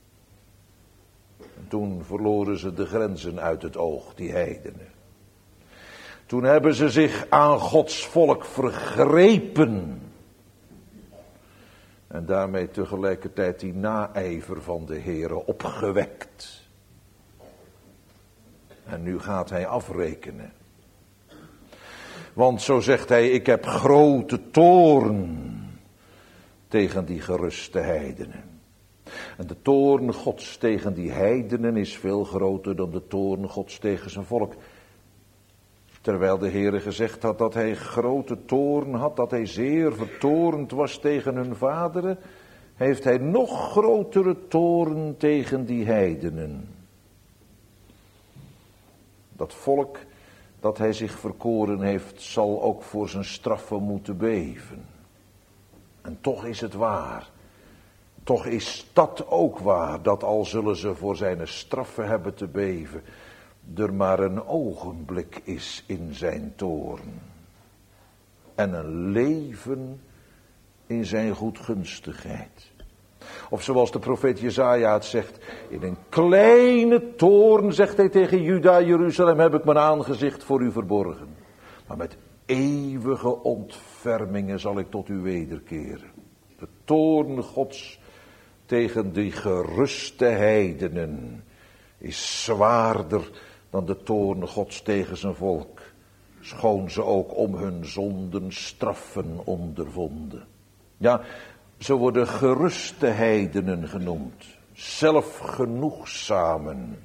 En toen verloren ze de grenzen uit het oog, die heidenen. Toen hebben ze zich aan Gods volk vergrepen. En daarmee tegelijkertijd die naijver van de Heere opgewekt. En nu gaat hij afrekenen. Want zo zegt hij, ik heb grote toorn tegen die geruste heidenen. En de toorn Gods tegen die heidenen is veel groter dan de toorn Gods tegen zijn volk. Terwijl de Heere gezegd had dat hij grote toorn had, dat hij zeer vertoornd was tegen hun vaderen, heeft hij nog grotere toorn tegen die heidenen. Dat volk dat hij zich verkoren heeft, zal ook voor zijn straffen moeten beven. En toch is het waar. Toch is dat ook waar, dat al zullen ze voor zijn straffen hebben te beven, er maar een ogenblik is in zijn toorn. En een leven in zijn goedgunstigheid. Of zoals de profeet Jesaja het zegt, in een kleine toorn, zegt hij tegen Juda, Jeruzalem, heb ik mijn aangezicht voor u verborgen. Maar met eeuwige ontfermingen zal ik tot u wederkeren. De toorn Gods tegen die geruste heidenen is zwaarder dan de toorn Gods tegen zijn volk, schoon ze ook om hun zonden straffen ondervonden. Ja, ze worden geruste heidenen genoemd, zelfgenoegzamen,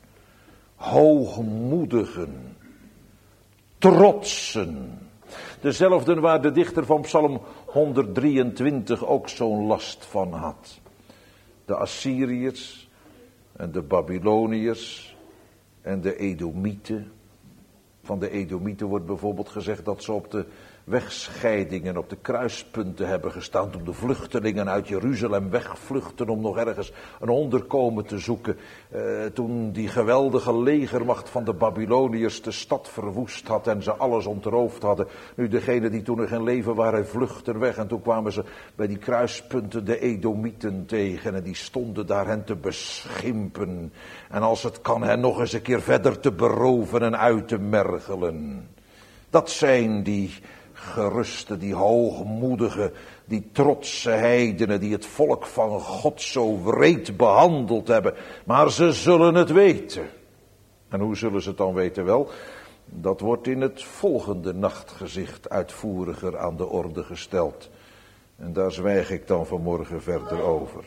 hoogmoedigen, trotsen. Dezelfden waar de dichter van Psalm 123 ook zo'n last van had. De Assyriërs en de Babyloniërs en de Edomieten. Van de Edomieten wordt bijvoorbeeld gezegd dat ze op de wegscheidingen, op de kruispunten hebben gestaan toen de vluchtelingen uit Jeruzalem wegvluchten om nog ergens een onderkomen te zoeken. Toen die geweldige legermacht van de Babyloniërs de stad verwoest had en ze alles ontroofd hadden. Nu degenen die toen nog in leven waren vluchten weg en toen kwamen ze bij die kruispunten de Edomieten tegen en die stonden daar hen te beschimpen. En als het kan hen nog eens een keer verder te beroven en uit te mergelen. Dat zijn die geruste, die hoogmoedige, die trotse heidenen die het volk van God zo wreed behandeld hebben. Maar ze zullen het weten. En hoe zullen ze het dan weten? Wel, dat wordt in het volgende nachtgezicht uitvoeriger aan de orde gesteld. En daar zwijg ik dan vanmorgen verder over.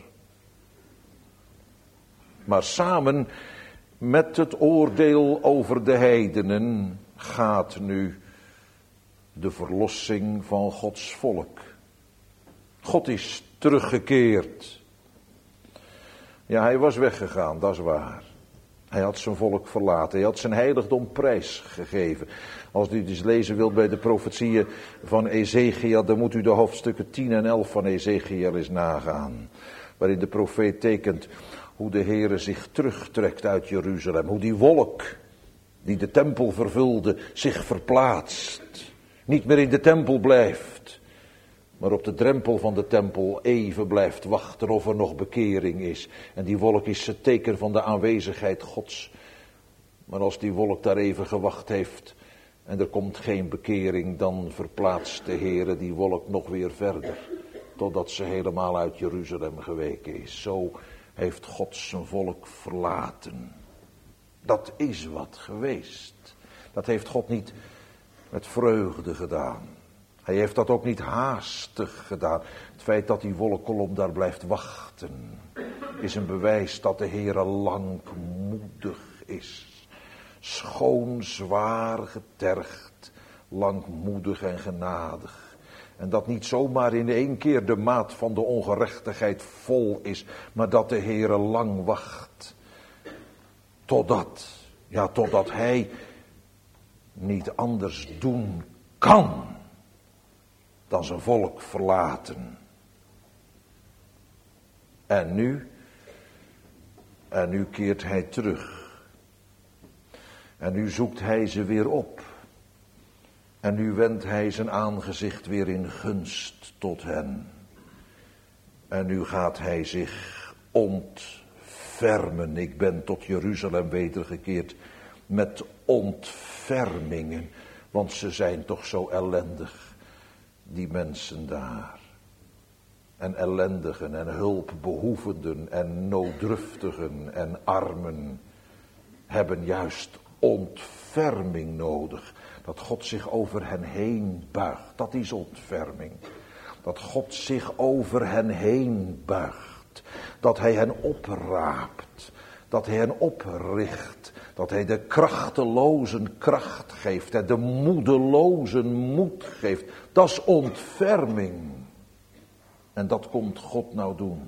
Maar samen met het oordeel over de heidenen gaat nu de verlossing van Gods volk. God is teruggekeerd. Ja, hij was weggegaan, dat is waar. Hij had zijn volk verlaten. Hij had zijn heiligdom prijsgegeven. Als u dus lezen wilt bij de profetieën van Ezekiel, dan moet u de hoofdstukken 10 en 11 van Ezekiel eens nagaan. Waarin de profeet tekent hoe de Heere zich terugtrekt uit Jeruzalem. Hoe die wolk die de tempel vervulde zich verplaatst. Niet meer in de tempel blijft, maar op de drempel van de tempel even blijft wachten of er nog bekering is. En die wolk is het teken van de aanwezigheid Gods. Maar als die wolk daar even gewacht heeft en er komt geen bekering, dan verplaatst de Heere die wolk nog weer verder. Totdat ze helemaal uit Jeruzalem geweken is. Zo heeft God zijn volk verlaten. Dat is wat geweest. Dat heeft God niet met vreugde gedaan. Hij heeft dat ook niet haastig gedaan. Het feit dat die wolkkolom daar blijft wachten is een bewijs dat de Heere langmoedig is. Schoon, zwaar getergd, langmoedig en genadig. En dat niet zomaar in één keer de maat van de ongerechtigheid vol is, maar dat de Heere lang wacht. Totdat hij niet anders doen kan dan zijn volk verlaten. En nu keert hij terug. En nu zoekt hij ze weer op. En nu wendt hij zijn aangezicht weer in gunst tot hen. En nu gaat hij zich ontfermen. Ik ben tot Jeruzalem wedergekeerd met ontfermingen. Want ze zijn toch zo ellendig, die mensen daar. En ellendigen en hulpbehoevenden en nooddruftigen en armen hebben juist ontferming nodig. Dat God zich over hen heen buigt. Dat is ontferming. Dat God zich over hen heen buigt. Dat hij hen opraapt. Dat hij hen opricht. Dat hij de krachtelozen kracht geeft. En de moedelozen moed geeft. Dat is ontferming. En dat komt God nou doen.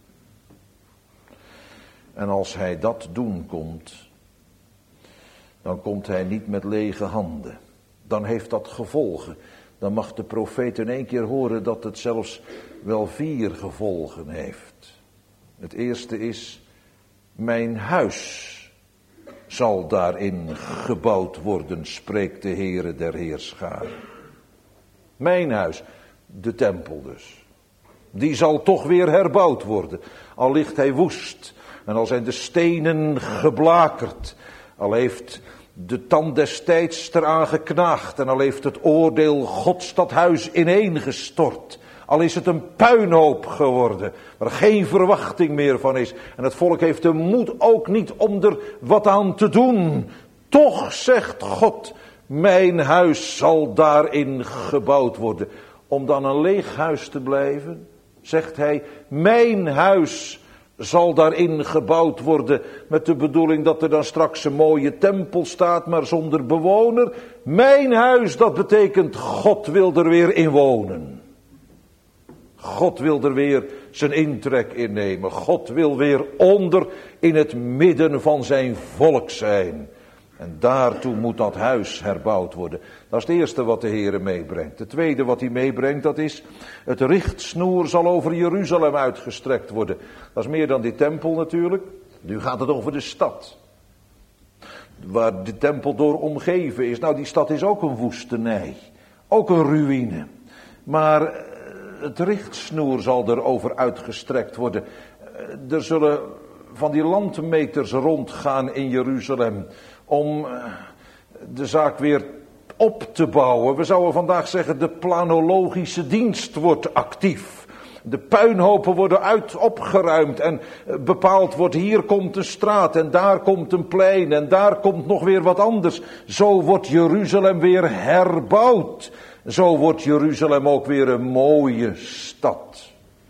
En als hij dat doen komt, dan komt hij niet met lege handen. Dan heeft dat gevolgen. dan mag de profeet in 1 keer horen dat het zelfs wel 4 gevolgen heeft. Het eerste is, mijn huis zal daarin gebouwd worden, spreekt de Heere der Heerscharen. Mijn huis, de tempel dus. Die zal toch weer herbouwd worden. Al ligt hij woest en al zijn de stenen geblakerd. Al heeft de tand des tijds eraan geknaagd en al heeft het oordeel Gods dat huis ineengestort. Al is het een puinhoop geworden, waar geen verwachting meer van is. En het volk heeft de moed ook niet om er wat aan te doen. Toch zegt God, mijn huis zal daarin gebouwd worden. Om dan een leeg huis te blijven, zegt hij, mijn huis zal daarin gebouwd worden. Met de bedoeling dat er dan straks een mooie tempel staat, maar zonder bewoner. Mijn huis, dat betekent, God wil er weer in wonen. God wil er weer zijn intrek innemen. God wil weer onder in het midden van zijn volk zijn. En daartoe moet dat huis herbouwd worden. Dat is het eerste wat de Heere meebrengt. Het tweede wat hij meebrengt, dat is, het richtsnoer zal over Jeruzalem uitgestrekt worden. Dat is meer dan die tempel natuurlijk. Nu gaat het over de stad. Waar de tempel door omgeven is. Nou, die stad is ook een woestenij. Ook een ruïne. Maar het richtsnoer zal erover uitgestrekt worden. Er zullen van die landmeters rondgaan in Jeruzalem om de zaak weer op te bouwen. We zouden vandaag zeggen, de planologische dienst wordt actief. De puinhopen worden opgeruimd en bepaald wordt, hier komt een straat en daar komt een plein en daar komt nog weer wat anders. Zo wordt Jeruzalem weer herbouwd. Zo wordt Jeruzalem ook weer een mooie stad.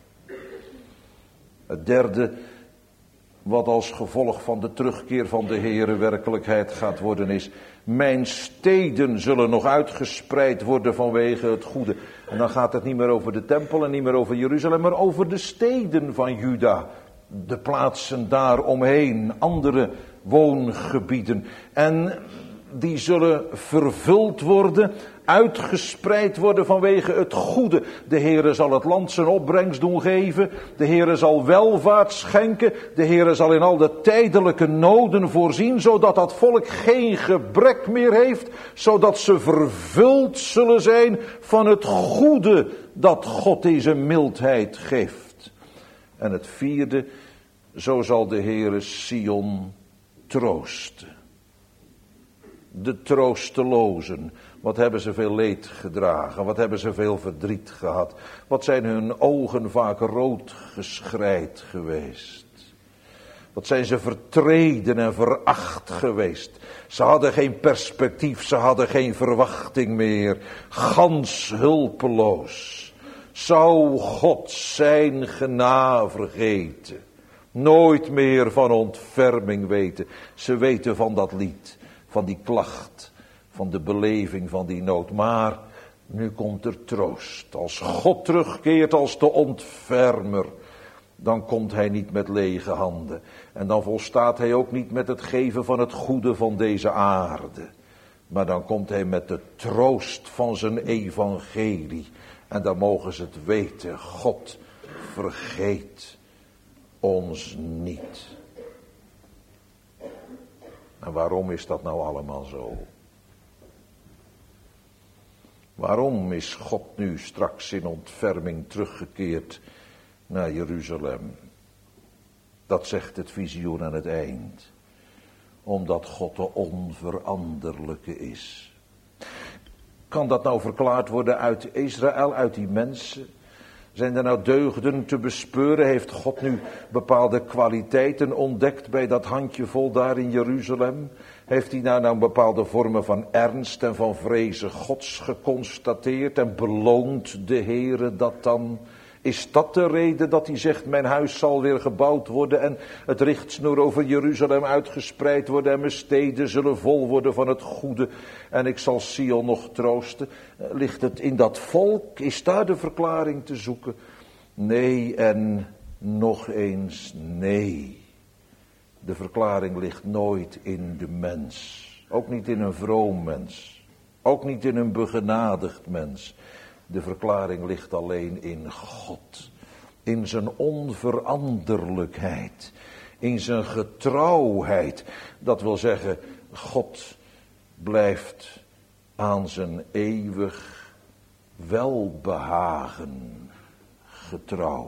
Het derde, wat als gevolg van de terugkeer van de Heere werkelijkheid gaat worden, is, mijn steden zullen nog uitgespreid worden vanwege het goede. En dan gaat het niet meer over de tempel en niet meer over Jeruzalem, maar over de steden van Juda. De plaatsen daaromheen, andere woongebieden. En die zullen vervuld worden, uitgespreid worden vanwege het goede. De Heere zal het land zijn opbrengst doen geven. De Heere zal welvaart schenken. De Heere zal in al de tijdelijke noden voorzien, zodat dat volk geen gebrek meer heeft. Zodat ze vervuld zullen zijn van het goede dat God in zijn mildheid geeft. En het vierde, zo zal de Heere Sion troosten. De troostelozen. Wat hebben ze veel leed gedragen. Wat hebben ze veel verdriet gehad. Wat zijn hun ogen vaak rood geschreid geweest. Wat zijn ze vertreden en veracht geweest. Ze hadden geen perspectief. Ze hadden geen verwachting meer. Gans hulpeloos. Zou God zijn genade vergeten. Nooit meer van ontferming weten. Ze weten van dat lied. Van die klacht, van de beleving van die nood. Maar nu komt er troost. Als God terugkeert als de ontfermer, dan komt hij niet met lege handen. En dan volstaat hij ook niet met het geven van het goede van deze aarde. Maar dan komt hij met de troost van zijn evangelie. En dan mogen ze het weten, God vergeet ons niet. En waarom is dat nou allemaal zo? Waarom is God nu straks in ontferming teruggekeerd naar Jeruzalem? Dat zegt het visioen aan het eind. Omdat God de onveranderlijke is. Kan dat nou verklaard worden uit Israël, uit die mensen? Zijn er nou deugden te bespeuren? Heeft God nu bepaalde kwaliteiten ontdekt bij dat handjevol daar in Jeruzalem? Heeft hij nou bepaalde vormen van ernst en van vrezen Gods geconstateerd en beloont de Heere dat dan? Is dat de reden dat hij zegt, mijn huis zal weer gebouwd worden en het richtsnoer over Jeruzalem uitgespreid worden en mijn steden zullen vol worden van het goede en ik zal Sion nog troosten? Ligt het in dat volk? Is daar de verklaring te zoeken? Nee en nog eens nee. De verklaring ligt nooit in de mens. Ook niet in een vroom mens. Ook niet in een begenadigd mens. De verklaring ligt alleen in God. In zijn onveranderlijkheid. In zijn getrouwheid. Dat wil zeggen, God blijft aan zijn eeuwig welbehagen getrouw.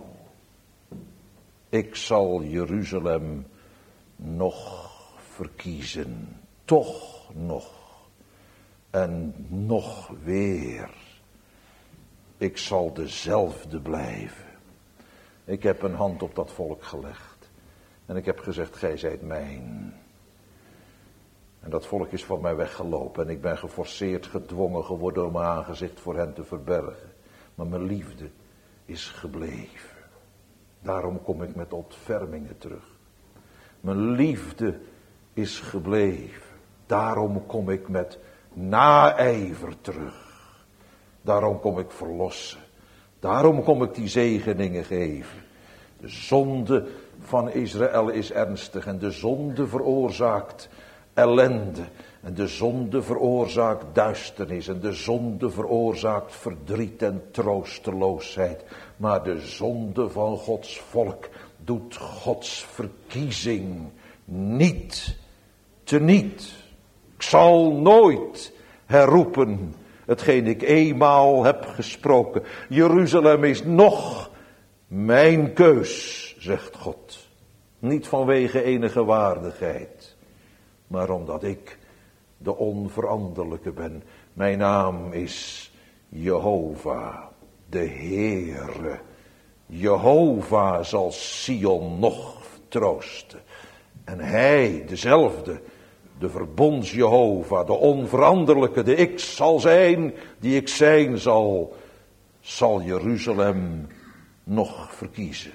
Ik zal Jeruzalem nog verkiezen. Toch nog. En nog weer. Ik zal dezelfde blijven. Ik heb een hand op dat volk gelegd. En ik heb gezegd, gij zijt mijn. En dat volk is van mij weggelopen. En ik ben geforceerd, gedwongen geworden om mijn aangezicht voor hen te verbergen. Maar mijn liefde is gebleven. Daarom kom ik met ontfermingen terug. Mijn liefde is gebleven. Daarom kom ik met naijver terug. Daarom kom ik verlossen. Daarom kom ik die zegeningen geven. De zonde van Israël is ernstig en de zonde veroorzaakt ellende. En de zonde veroorzaakt duisternis en de zonde veroorzaakt verdriet en troosteloosheid. Maar de zonde van Gods volk doet Gods verkiezing niet teniet. Ik zal nooit herroepen hetgeen ik eenmaal heb gesproken. Jeruzalem is nog mijn keus, zegt God. Niet vanwege enige waardigheid, maar omdat ik de onveranderlijke ben. Mijn naam is Jehovah, de Heere. Jehovah zal Sion nog troosten. En hij, dezelfde, de verbonds Jehovah, de onveranderlijke, de ik zal zijn, die ik zijn zal Jeruzalem nog verkiezen.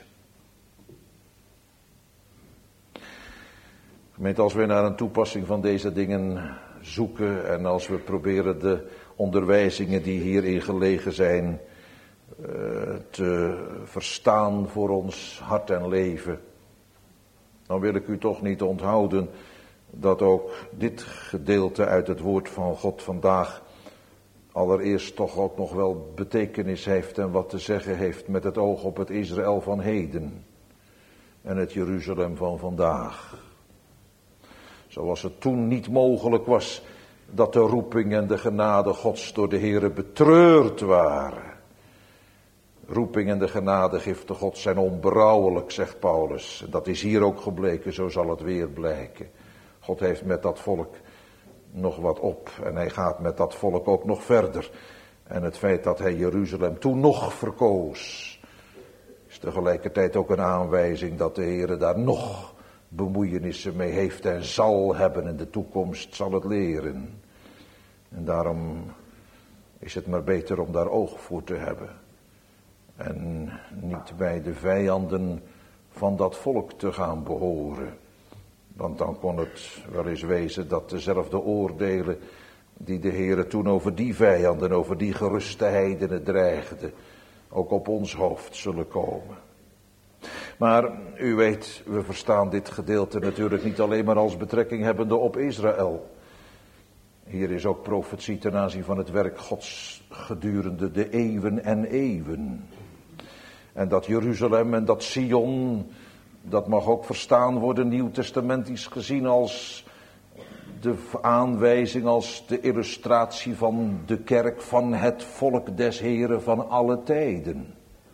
Gemeente, als we naar een toepassing van deze dingen zoeken en als we proberen de onderwijzingen die hierin gelegen zijn te verstaan voor ons hart en leven, dan wil ik u toch niet onthouden dat ook dit gedeelte uit het woord van God vandaag allereerst toch ook nog wel betekenis heeft en wat te zeggen heeft met het oog op het Israël van heden en het Jeruzalem van vandaag. Zoals het toen niet mogelijk was dat de roeping en de genade Gods door de Heere betreurd waren. Roeping en de genadegiften Gods zijn onberouwelijk, zegt Paulus. Dat is hier ook gebleken, zo zal het weer blijken. God heeft met dat volk nog wat op en hij gaat met dat volk ook nog verder. En het feit dat hij Jeruzalem toen nog verkoos, is tegelijkertijd ook een aanwijzing dat de Heere daar nog bemoeienissen mee heeft en zal hebben in de toekomst, zal het leren. En daarom is het maar beter om daar oog voor te hebben. En niet bij de vijanden van dat volk te gaan behoren. Want dan kon het wel eens wezen dat dezelfde oordelen die de Heere toen over die vijanden, over die geruste heidenen dreigde, ook op ons hoofd zullen komen. Maar u weet, we verstaan dit gedeelte natuurlijk niet alleen maar als betrekking hebbende op Israël. Hier is ook profetie ten aanzien van het werk Gods gedurende de eeuwen en eeuwen. En dat Jeruzalem en dat Sion, dat mag ook verstaan worden nieuwtestamentisch gezien als de aanwijzing, als de illustratie van de kerk, van het volk des Heren van alle tijden.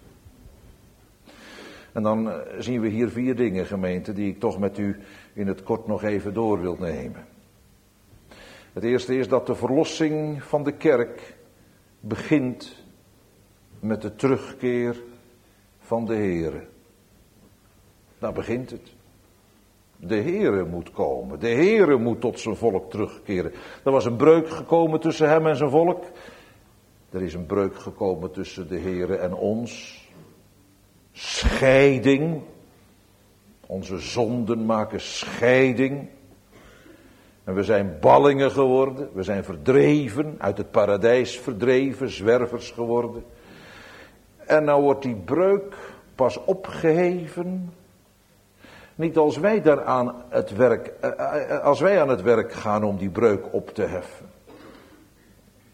En dan zien we hier 4 dingen, gemeente, die ik toch met u in het kort nog even door wil nemen. Het eerste is dat de verlossing van de kerk begint met de terugkeer van de Heere. Daar begint het. De Heere moet komen. De Heere moet tot zijn volk terugkeren. Er was een breuk gekomen tussen hem en zijn volk. Er is een breuk gekomen tussen de Heere en ons. Scheiding. Onze zonden maken scheiding. En we zijn ballingen geworden. We zijn verdreven, uit het paradijs verdreven, zwervers geworden. En nou wordt die breuk pas opgeheven. Niet als wij daar aan het werk gaan om die breuk op te heffen.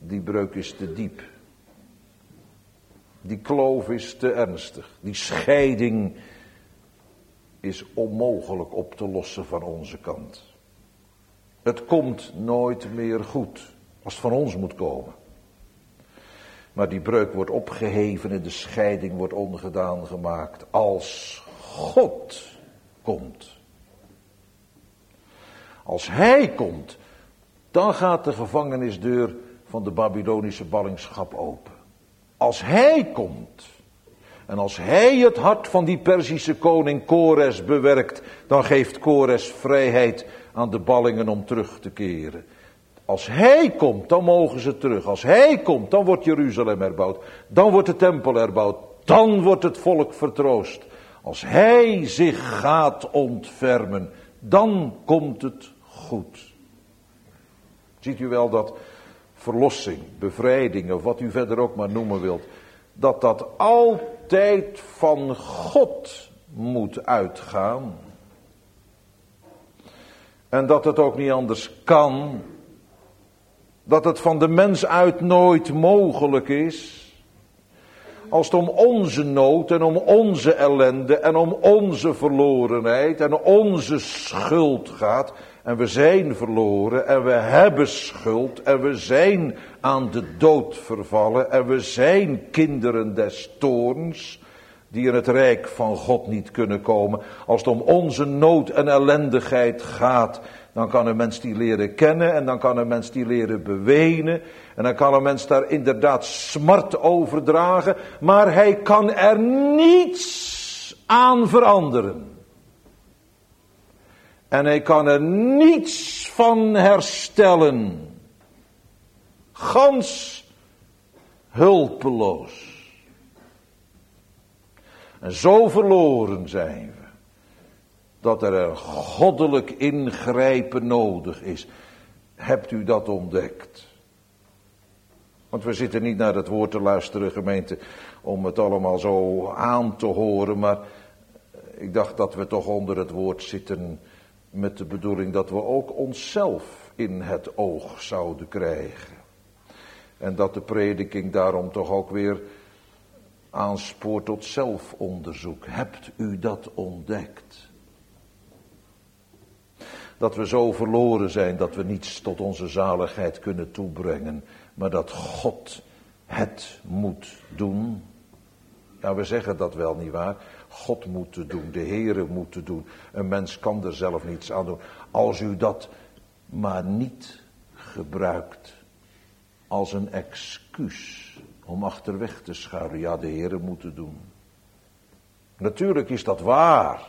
Die breuk is te diep. Die kloof is te ernstig. Die scheiding is onmogelijk op te lossen van onze kant. Het komt nooit meer goed als het van ons moet komen. Maar die breuk wordt opgeheven en de scheiding wordt ongedaan gemaakt als God komt. Als Hij komt, dan gaat de gevangenisdeur van de Babylonische ballingschap open. Als Hij komt en als Hij het hart van die Perzische koning Kores bewerkt, dan geeft Kores vrijheid aan de ballingen om terug te keren. Als Hij komt, dan mogen ze terug. Als Hij komt, dan wordt Jeruzalem herbouwd. Dan wordt de tempel herbouwd. Dan wordt het volk vertroost. Als Hij zich gaat ontfermen, dan komt het goed. Ziet u wel dat verlossing, bevrijding of wat u verder ook maar noemen wilt, dat altijd van God moet uitgaan. En dat het ook niet anders kan. Dat het van de mens uit nooit mogelijk is. Als het om onze nood en om onze ellende en om onze verlorenheid en onze schuld gaat. En we zijn verloren en we hebben schuld en we zijn aan de dood vervallen. En we zijn kinderen des toorns die in het rijk van God niet kunnen komen. Als het om onze nood en ellendigheid gaat, dan kan een mens die leren kennen en dan kan een mens die leren bewenen. En dan kan een mens daar inderdaad smart over dragen, maar hij kan er niets aan veranderen. En hij kan er niets van herstellen. Gans hulpeloos. En zo verloren zijn we, dat er een goddelijk ingrijpen nodig is. Hebt u dat ontdekt? Want we zitten niet naar het woord te luisteren, gemeente, om het allemaal zo aan te horen, maar ik dacht dat we toch onder het woord zitten met de bedoeling dat we ook onszelf in het oog zouden krijgen. En dat de prediking daarom toch ook weer aanspoort tot zelfonderzoek. Hebt u dat ontdekt? Dat we zo verloren zijn dat we niets tot onze zaligheid kunnen toebrengen, maar dat God het moet doen. Ja, we zeggen dat wel, nietwaar? God moet het doen, de Heere moet het doen. Een mens kan er zelf niets aan doen. Als u dat maar niet gebruikt als een excuus om achterweg te schuilen. Ja, de Heere moet het doen. Natuurlijk is dat waar.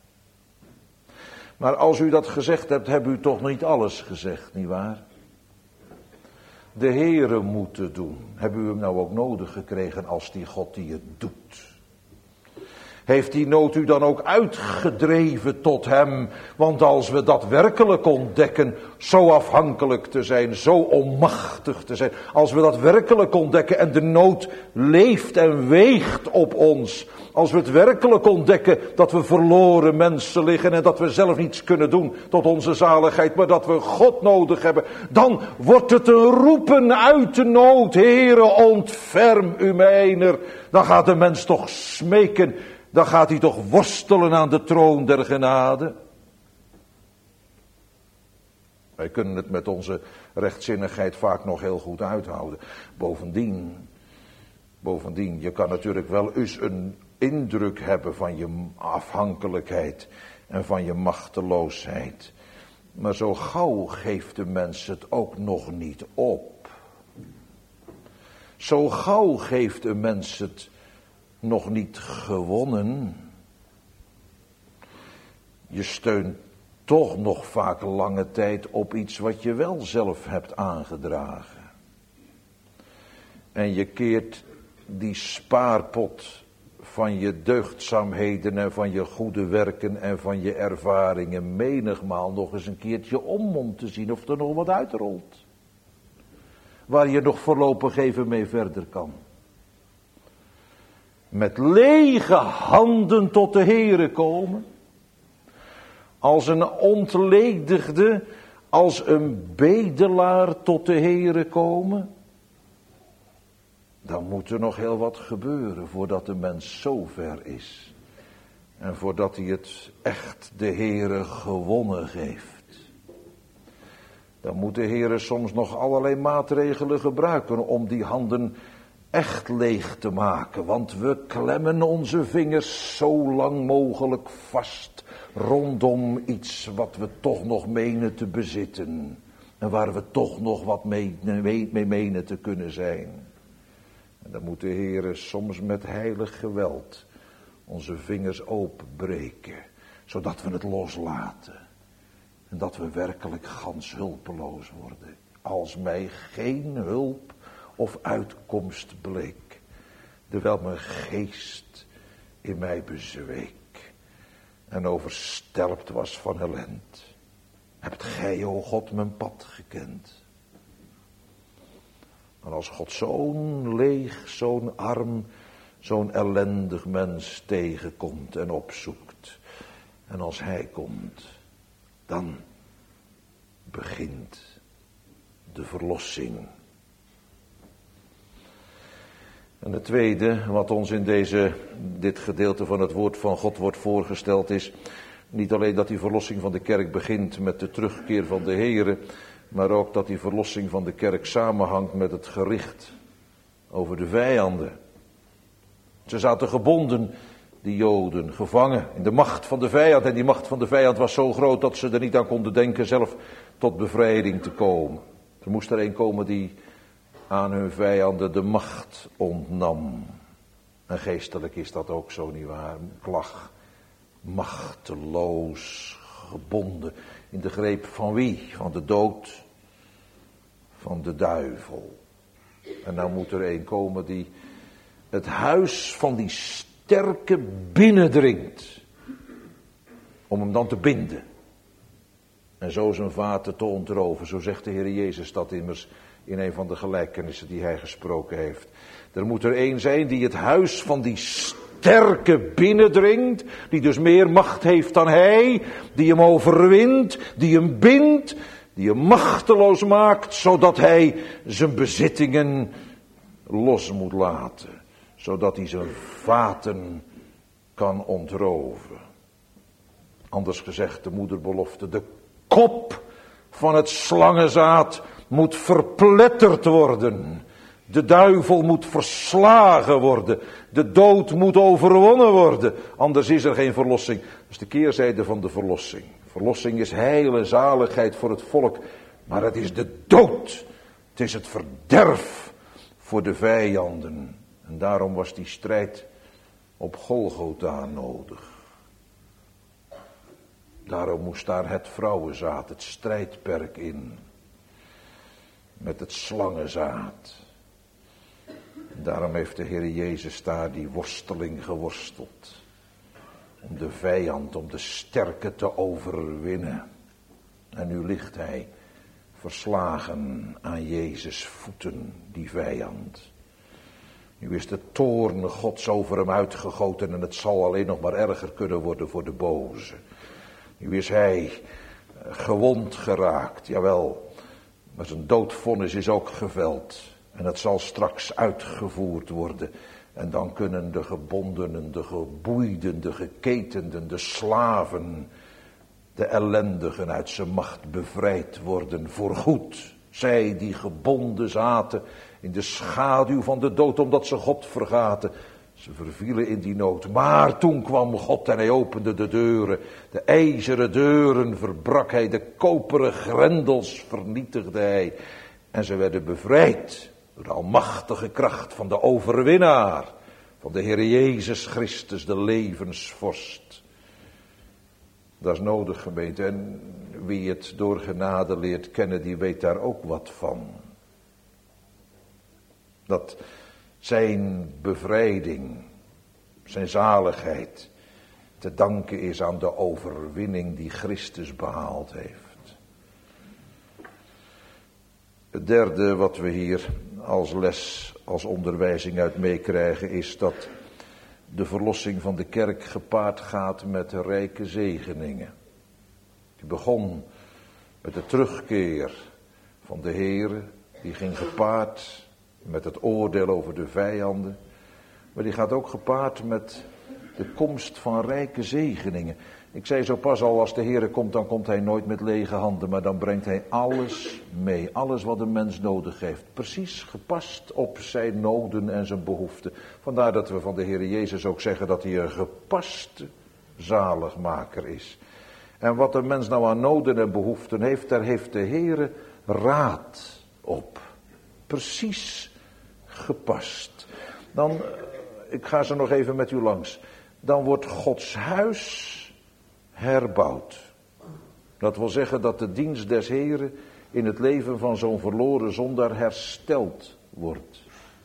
Maar als u dat gezegd hebt, hebt u toch niet alles gezegd, nietwaar? De Heere moet het doen. Hebben u hem nou ook nodig gekregen als die God die het doet? Heeft die nood u dan ook uitgedreven tot hem? Want als we dat werkelijk ontdekken, zo afhankelijk te zijn, zo onmachtig te zijn. Als we dat werkelijk ontdekken en de nood leeft en weegt op ons. Als we het werkelijk ontdekken dat we verloren mensen liggen en dat we zelf niets kunnen doen tot onze zaligheid, maar dat we God nodig hebben. Dan wordt het een roepen uit de nood. Heere, ontferm u mijner. Dan gaat de mens toch smeken. Dan gaat hij toch worstelen aan de troon der genade. Wij kunnen het met onze rechtzinnigheid vaak nog heel goed uithouden. Bovendien, je kan natuurlijk wel eens een indruk hebben van je afhankelijkheid en van je machteloosheid. Maar zo gauw geeft de mens het ook nog niet op. Zo gauw geeft de mens het nog niet gewonnen. Je steunt toch nog vaak lange tijd op iets wat je wel zelf hebt aangedragen. En je keert die spaarpot van je deugdzaamheden en van je goede werken en van je ervaringen menigmaal nog eens een keertje om te zien of er nog wat uitrolt. Waar je nog voorlopig even mee verder kan. Met lege handen tot de Heere komen. Als een ontledigde, als een bedelaar tot de Heere komen. Dan moet er nog heel wat gebeuren voordat de mens zo ver is. En voordat hij het echt de Heere gewonnen geeft. Dan moet de Heere soms nog allerlei maatregelen gebruiken om die handen echt leeg te maken. Want we klemmen onze vingers zo lang mogelijk vast rondom iets wat we toch nog menen te bezitten. En waar we toch nog wat mee menen te kunnen zijn. En dan moet de Heere soms met heilig geweld onze vingers openbreken. Zodat we het loslaten. En dat we werkelijk gans hulpeloos worden. Als mij geen hulp of uitkomst bleek. Terwijl mijn geest in mij bezweek. En overstelpt was van ellend. Hebt gij, o God, mijn pad gekend. En als God zo'n leeg, zo'n arm, zo'n ellendig mens tegenkomt en opzoekt. En als hij komt, dan begint de verlossing. En het tweede wat ons in dit gedeelte van het woord van God wordt voorgesteld is, niet alleen dat die verlossing van de kerk begint met de terugkeer van de Heere, maar ook dat die verlossing van de kerk samenhangt met het gericht over de vijanden. Ze zaten gebonden, die Joden, gevangen in de macht van de vijand. En die macht van de vijand was zo groot dat ze er niet aan konden denken zelf tot bevrijding te komen. Er moest er een komen die aan hun vijanden de macht ontnam. En geestelijk is dat ook zo, nietwaar? Klag, machteloos, gebonden. In de greep van wie? Van de dood, van de duivel. En nou moet er een komen die het huis van die sterke binnendringt. Om hem dan te binden. En zo zijn vaten te ontroven. Zo zegt de Heer Jezus dat immers in een van de gelijkenissen die hij gesproken heeft. Er moet er een zijn die het huis van die sterke binnendringt. Die dus meer macht heeft dan hij. Die hem overwint. Die hem bindt. Die hem machteloos maakt. Zodat hij zijn bezittingen los moet laten. Zodat hij zijn vaten kan ontroven. Anders gezegd, de moederbelofte. De kop van het slangenzaad moet verpletterd worden. De duivel moet verslagen worden. De dood moet overwonnen worden. Anders is er geen verlossing. Dat is de keerzijde van de verlossing. Verlossing is heil en zaligheid voor het volk. Maar het is de dood. Het is het verderf voor de vijanden. En daarom was die strijd op Golgotha nodig. Daarom moest daar het vrouwenzaad, het strijdperk in. Met het slangenzaad. Daarom heeft de Heer Jezus daar die worsteling geworsteld. Om de vijand, om de sterke te overwinnen. En nu ligt hij verslagen aan Jezus' voeten, die vijand. Nu is de toorn Gods over hem uitgegoten en het zal alleen nog maar erger kunnen worden voor de boze. Nu is hij gewond geraakt, jawel, maar zijn doodvonnis is ook geveld. En het zal straks uitgevoerd worden. En dan kunnen de gebondenen, de geboeiden, de geketenden, de slaven, de ellendigen uit zijn macht bevrijd worden voorgoed. Zij die gebonden zaten in de schaduw van de dood omdat ze God vergaten. Ze vervielen in die nood. Maar toen kwam God en hij opende de deuren. De ijzeren deuren verbrak hij. De koperen grendels vernietigde hij. En ze werden bevrijd door de almachtige kracht van de overwinnaar. Van de Heer Jezus Christus, de levensvorst. Dat is nodig, gemeente. En wie het door genade leert kennen, die weet daar ook wat van. Dat zijn bevrijding, zijn zaligheid, te danken is aan de overwinning die Christus behaald heeft. Het derde wat we hier als les, als onderwijzing uit meekrijgen is dat de verlossing van de kerk gepaard gaat met rijke zegeningen. Die begon met de terugkeer van de Heere, die ging gepaard met het oordeel over de vijanden. Maar die gaat ook gepaard met de komst van rijke zegeningen. Ik zei zo pas al, als de Heere komt, dan komt hij nooit met lege handen, maar dan brengt hij alles mee. Alles wat een mens nodig heeft. Precies gepast op zijn noden en zijn behoeften. Vandaar dat we van de Heere Jezus ook zeggen dat hij een gepaste zaligmaker is. En wat een mens nou aan noden en behoeften heeft, daar heeft de Heere raad op. Precies gepast. Dan, ik ga ze nog even met u langs. Dan wordt Gods huis herbouwd. Dat wil zeggen dat de dienst des Heren in het leven van zo'n verloren zondaar hersteld wordt.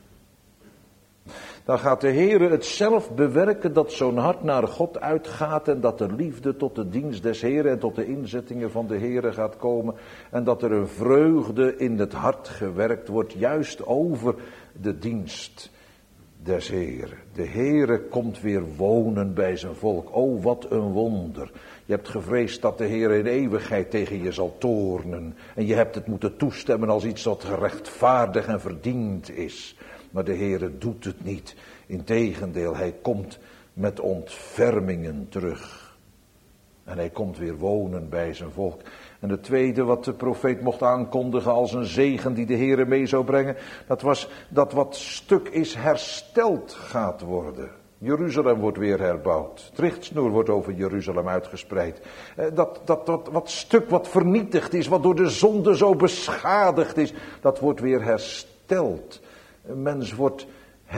Dan gaat de Heere het zelf bewerken dat zo'n hart naar God uitgaat en dat er liefde tot de dienst des Heren en tot de inzettingen van de Heere gaat komen. En dat er een vreugde in het hart gewerkt wordt, juist over de dienst des Heren. De Heere komt weer wonen bij zijn volk. O, wat een wonder. Je hebt gevreesd dat de Heere in eeuwigheid tegen je zal toornen. En je hebt het moeten toestemmen als iets wat gerechtvaardig en verdiend is. Maar de Heere doet het niet. Integendeel, hij komt met ontfermingen terug. En hij komt weer wonen bij zijn volk. En het tweede wat de profeet mocht aankondigen als een zegen die de Heere mee zou brengen, dat was dat wat stuk is hersteld gaat worden. Jeruzalem wordt weer herbouwd. Het richtsnoer wordt over Jeruzalem uitgespreid. Wat stuk wat vernietigd is, wat door de zonde zo beschadigd is, dat wordt weer hersteld. Een mens wordt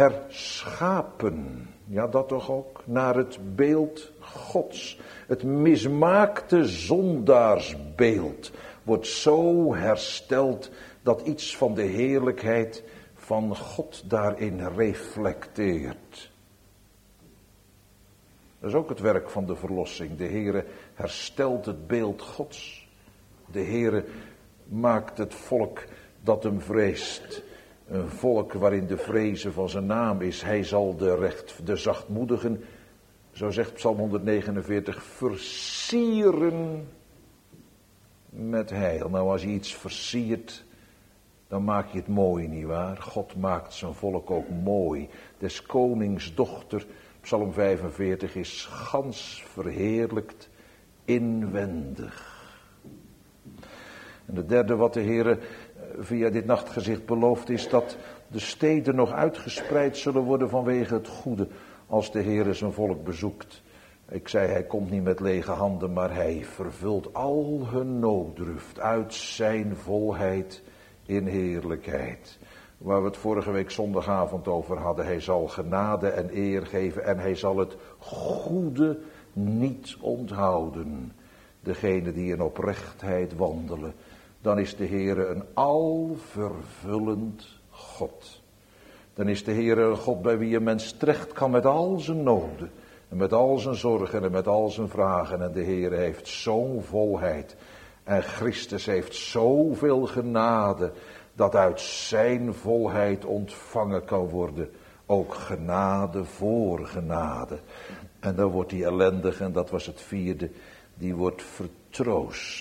herschapen. Ja, dat toch ook? Naar het beeld Gods. Het mismaakte zondaarsbeeld wordt zo hersteld dat iets van de heerlijkheid van God daarin reflecteert. Dat is ook het werk van de verlossing. De Heere herstelt het beeld Gods. De Heere maakt het volk dat hem vreest. Een volk waarin de vrezen van zijn naam is. Hij zal de zachtmoedigen, zo zegt Psalm 149, versieren met heil. Nou, als je iets versiert, dan maak je het mooi, nietwaar? God maakt zijn volk ook mooi. Des konings dochter, Psalm 45, is gans verheerlijkt inwendig. En de derde wat de Heere via dit nachtgezicht belooft is dat de steden nog uitgespreid zullen worden vanwege het goede als de Heere zijn volk bezoekt. Ik zei, hij komt niet met lege handen, maar hij vervult al hun nooddruft uit zijn volheid in heerlijkheid. Waar we het vorige week zondagavond over hadden. Hij zal genade en eer geven en hij zal het goede niet onthouden. Degene die in oprechtheid wandelen. Dan is de Heere een alvervullend God. Dan is de Heere een God bij wie een mens terecht kan met al zijn noden. En met al zijn zorgen en met al zijn vragen. En de Heere heeft zo'n volheid. En Christus heeft zoveel genade. Dat uit zijn volheid ontvangen kan worden. Ook genade voor genade. En dan wordt die ellendige, en dat was het vierde, die wordt vertroost.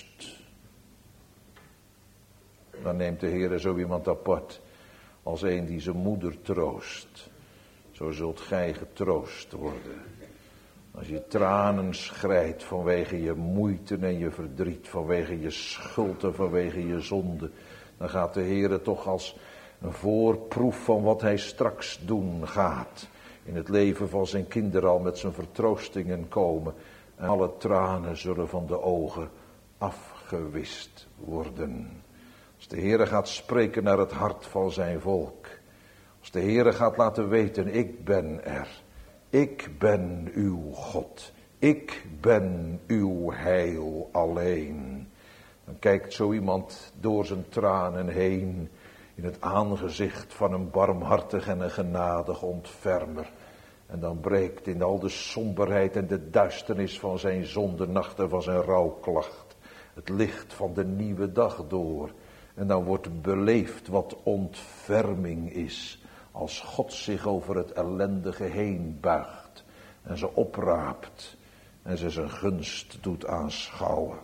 Dan neemt de Heere zo iemand apart als een die zijn moeder troost. Zo zult gij getroost worden. Als je tranen schrijt vanwege je moeite en je verdriet, vanwege je schuld en vanwege je zonde, dan gaat de Heere toch als een voorproef van wat hij straks doen gaat. In het leven van zijn kinderen al met zijn vertroostingen komen. En alle tranen zullen van de ogen afgewist worden. Als de Heere gaat spreken naar het hart van zijn volk. Als de Heere gaat laten weten, ik ben er. Ik ben uw God. Ik ben uw heil alleen. Dan kijkt zo iemand door zijn tranen heen in het aangezicht van een barmhartig en een genadig ontfermer. En dan breekt in al de somberheid en de duisternis van zijn zondenacht en van zijn rouwklacht het licht van de nieuwe dag door. En dan wordt beleefd wat ontferming is, als God zich over het ellendige heen buigt en ze opraapt en ze zijn gunst doet aanschouwen.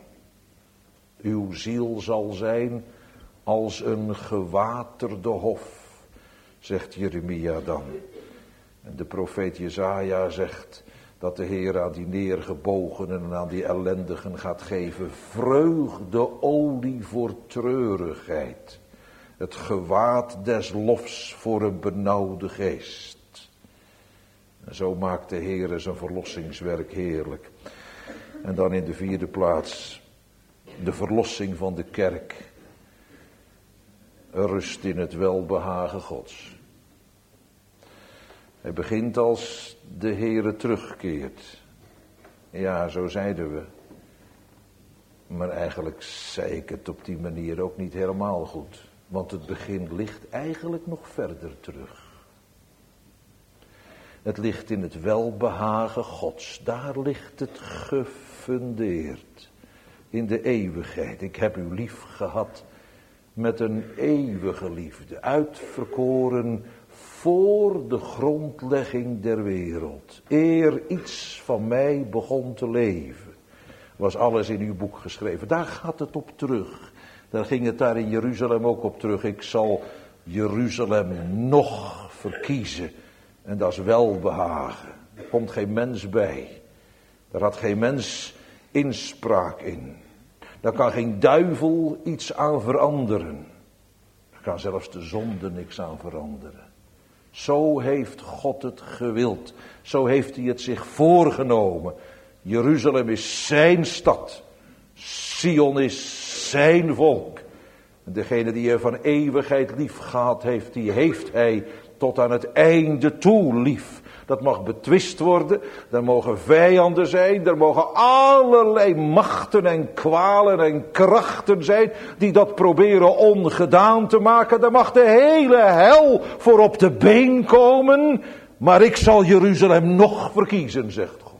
Uw ziel zal zijn als een gewaterde hof, zegt Jeremia dan. En de profeet Jesaja zegt dat de Heer aan die neergebogenen en aan die ellendigen gaat geven vreugdeolie voor treurigheid. Het gewaad des lofs voor een benauwde geest. En zo maakt de Heer zijn verlossingswerk heerlijk. En dan in de vierde plaats de verlossing van de kerk. Rust in het welbehagen Gods. Hij begint als de Heere terugkeert. Ja, zo zeiden we. Maar eigenlijk zei ik het op die manier ook niet helemaal goed. Want het begin ligt eigenlijk nog verder terug. Het ligt in het welbehagen Gods. Daar ligt het gefundeerd. In de eeuwigheid. Ik heb u lief gehad met een eeuwige liefde. Uitverkoren voor de grondlegging der wereld. Eer iets van mij begon te leven. Was alles in uw boek geschreven. Daar gaat het op terug. Daar ging het daar in Jeruzalem ook op terug. Ik zal Jeruzalem nog verkiezen. En dat is welbehagen. Er komt geen mens bij. Daar had geen mens inspraak in. Daar kan geen duivel iets aan veranderen. Daar kan zelfs de zonde niks aan veranderen. Zo heeft God het gewild. Zo heeft hij het zich voorgenomen. Jeruzalem is zijn stad. Sion is zijn volk. En degene die hij van eeuwigheid lief gehad heeft, die heeft hij tot aan het einde toe lief. Dat mag betwist worden, er mogen vijanden zijn, er mogen allerlei machten en kwalen en krachten zijn die dat proberen ongedaan te maken. Daar mag de hele hel voor op de been komen, maar ik zal Jeruzalem nog verkiezen, zegt God.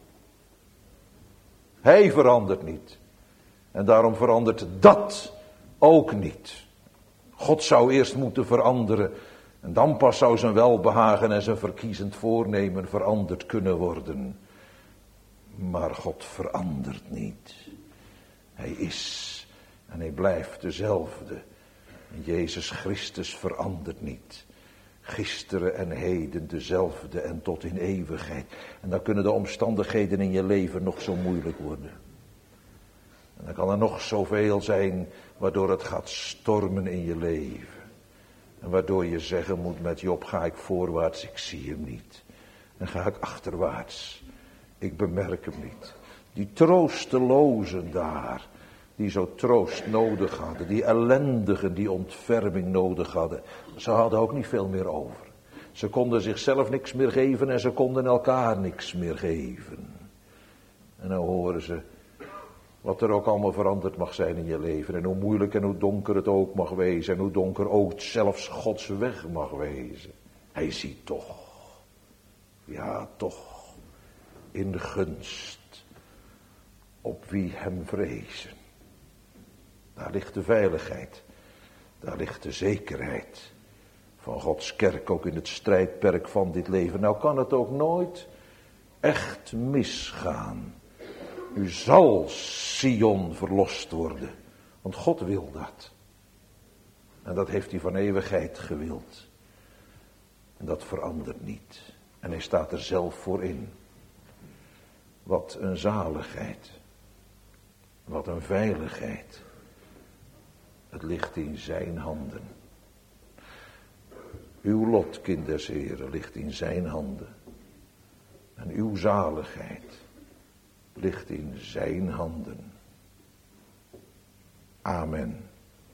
Hij verandert niet. En daarom verandert dat ook niet. God zou eerst moeten veranderen. En dan pas zou zijn welbehagen en zijn verkiezend voornemen veranderd kunnen worden. Maar God verandert niet. Hij is en hij blijft dezelfde. En Jezus Christus verandert niet. Gisteren en heden dezelfde en tot in eeuwigheid. En dan kunnen de omstandigheden in je leven nog zo moeilijk worden. En dan kan er nog zoveel zijn waardoor het gaat stormen in je leven. En waardoor je zeggen moet met Job, ga ik voorwaarts, ik zie hem niet. En ga ik achterwaarts, ik bemerk hem niet. Die troostelozen daar, die zo troost nodig hadden. Die ellendigen die ontferming nodig hadden. Ze hadden ook niet veel meer over. Ze konden zichzelf niks meer geven en ze konden elkaar niks meer geven. En dan horen ze wat er ook allemaal veranderd mag zijn in je leven. En hoe moeilijk en hoe donker het ook mag wezen. En hoe donker ook zelfs Gods weg mag wezen. Hij ziet toch. Ja, toch. In de gunst. Op wie hem vrezen. Daar ligt de veiligheid. Daar ligt de zekerheid. Van Gods kerk ook in het strijdperk van dit leven. Nou kan het ook nooit echt misgaan. U zal Sion verlost worden. Want God wil dat. En dat heeft hij van eeuwigheid gewild. En dat verandert niet. En hij staat er zelf voor in. Wat een zaligheid. Wat een veiligheid. Het ligt in zijn handen. Uw lot, kind des Heren, ligt in zijn handen. En uw zaligheid ligt in zijn handen. Amen.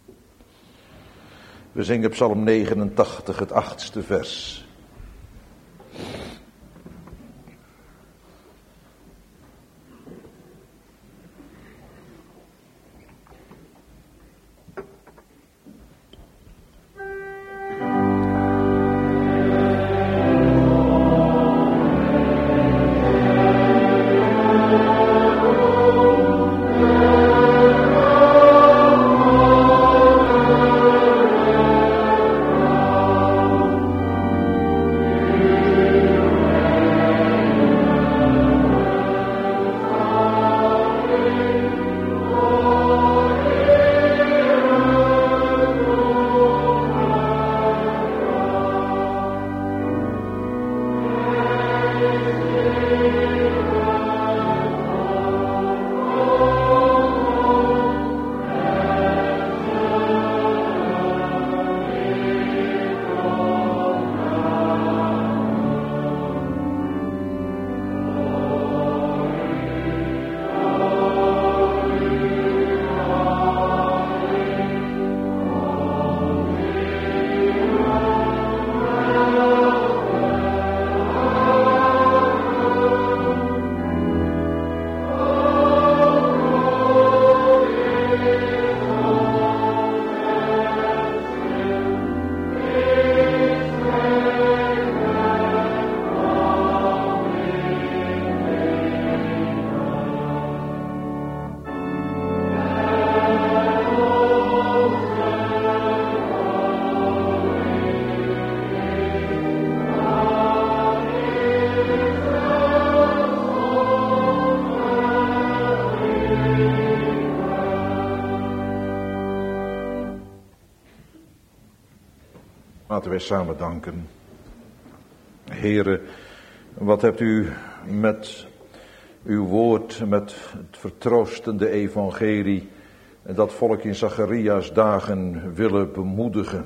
We zingen Psalm 89, het 8e vers. Laten wij samen danken. Heere, wat hebt u met uw woord, met het vertroostende evangelie, dat volk in Zacharias dagen willen bemoedigen.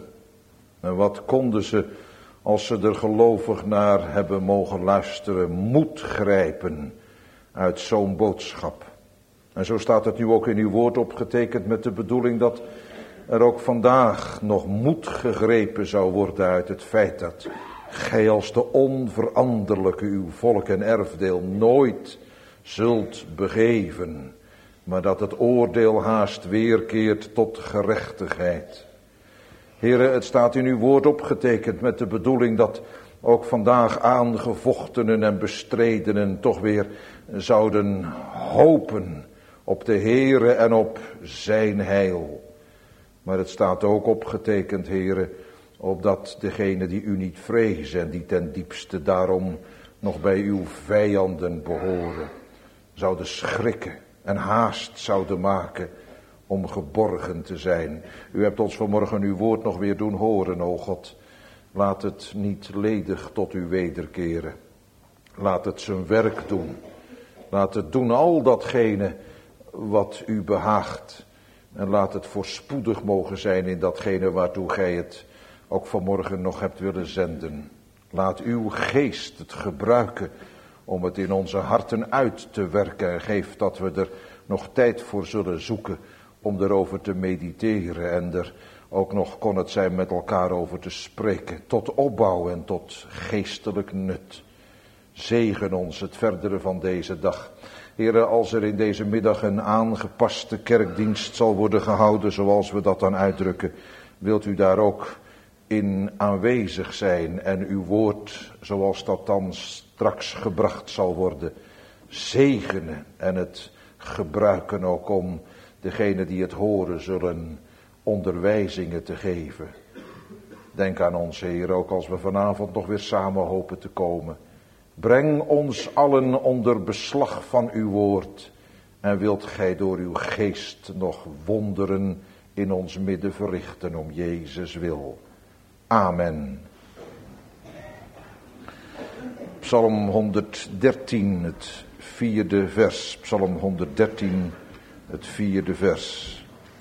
En wat konden ze, als ze er gelovig naar hebben mogen luisteren, moed grijpen uit zo'n boodschap. En zo staat het nu ook in uw woord opgetekend met de bedoeling dat er ook vandaag nog moed gegrepen zou worden uit het feit dat gij als de onveranderlijke uw volk en erfdeel nooit zult begeven, maar dat het oordeel haast weerkeert tot gerechtigheid. Heere, het staat in uw woord opgetekend met de bedoeling dat ook vandaag aangevochtenen en bestredenen toch weer zouden hopen op de Heere en op zijn heil. Maar het staat ook opgetekend, Heere, opdat degenen die u niet vrezen en die ten diepste daarom nog bij uw vijanden behoren, zouden schrikken en haast zouden maken om geborgen te zijn. U hebt ons vanmorgen uw woord nog weer doen horen, o God. Laat het niet ledig tot u wederkeren. Laat het zijn werk doen. Laat het doen al datgene wat u behaagt. En laat het voorspoedig mogen zijn in datgene waartoe gij het ook vanmorgen nog hebt willen zenden. Laat uw geest het gebruiken om het in onze harten uit te werken. En geef dat we er nog tijd voor zullen zoeken om erover te mediteren. En er ook nog kon het zijn met elkaar over te spreken. Tot opbouw en tot geestelijk nut. Zegen ons het verdere van deze dag. Heere, als er in deze middag een aangepaste kerkdienst zal worden gehouden, zoals we dat dan uitdrukken, wilt u daar ook in aanwezig zijn en uw woord, zoals dat dan straks gebracht zal worden, zegenen en het gebruiken ook om degenen die het horen zullen onderwijzingen te geven. Denk aan ons, Heer, ook als we vanavond nog weer samen hopen te komen. Breng ons allen onder beslag van uw woord en wilt gij door uw geest nog wonderen in ons midden verrichten om Jezus wil. Amen. Psalm 113, het 4e vers. Psalm 113, het 4e vers.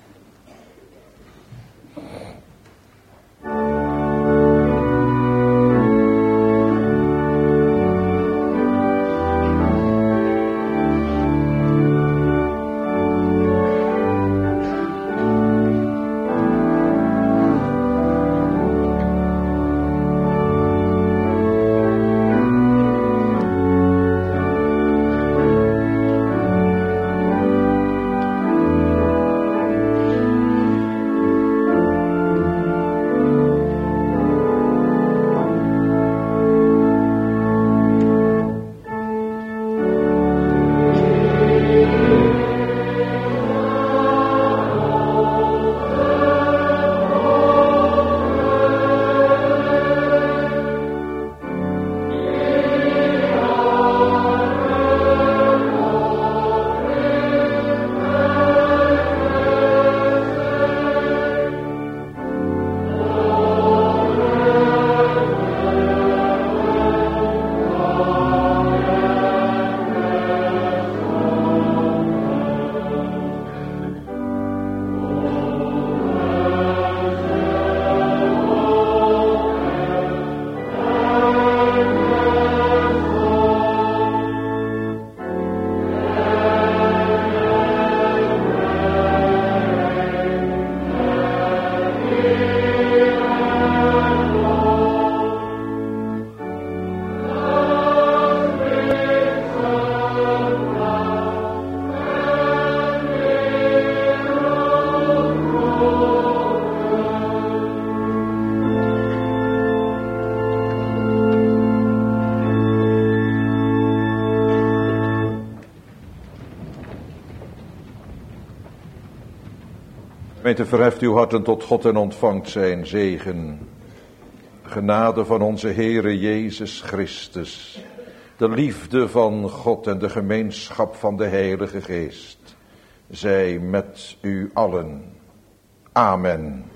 Gemeente, verheft uw harten tot God en ontvangt zijn zegen. Genade van onze Heere Jezus Christus, de liefde van God en de gemeenschap van de Heilige Geest, zij met u allen. Amen.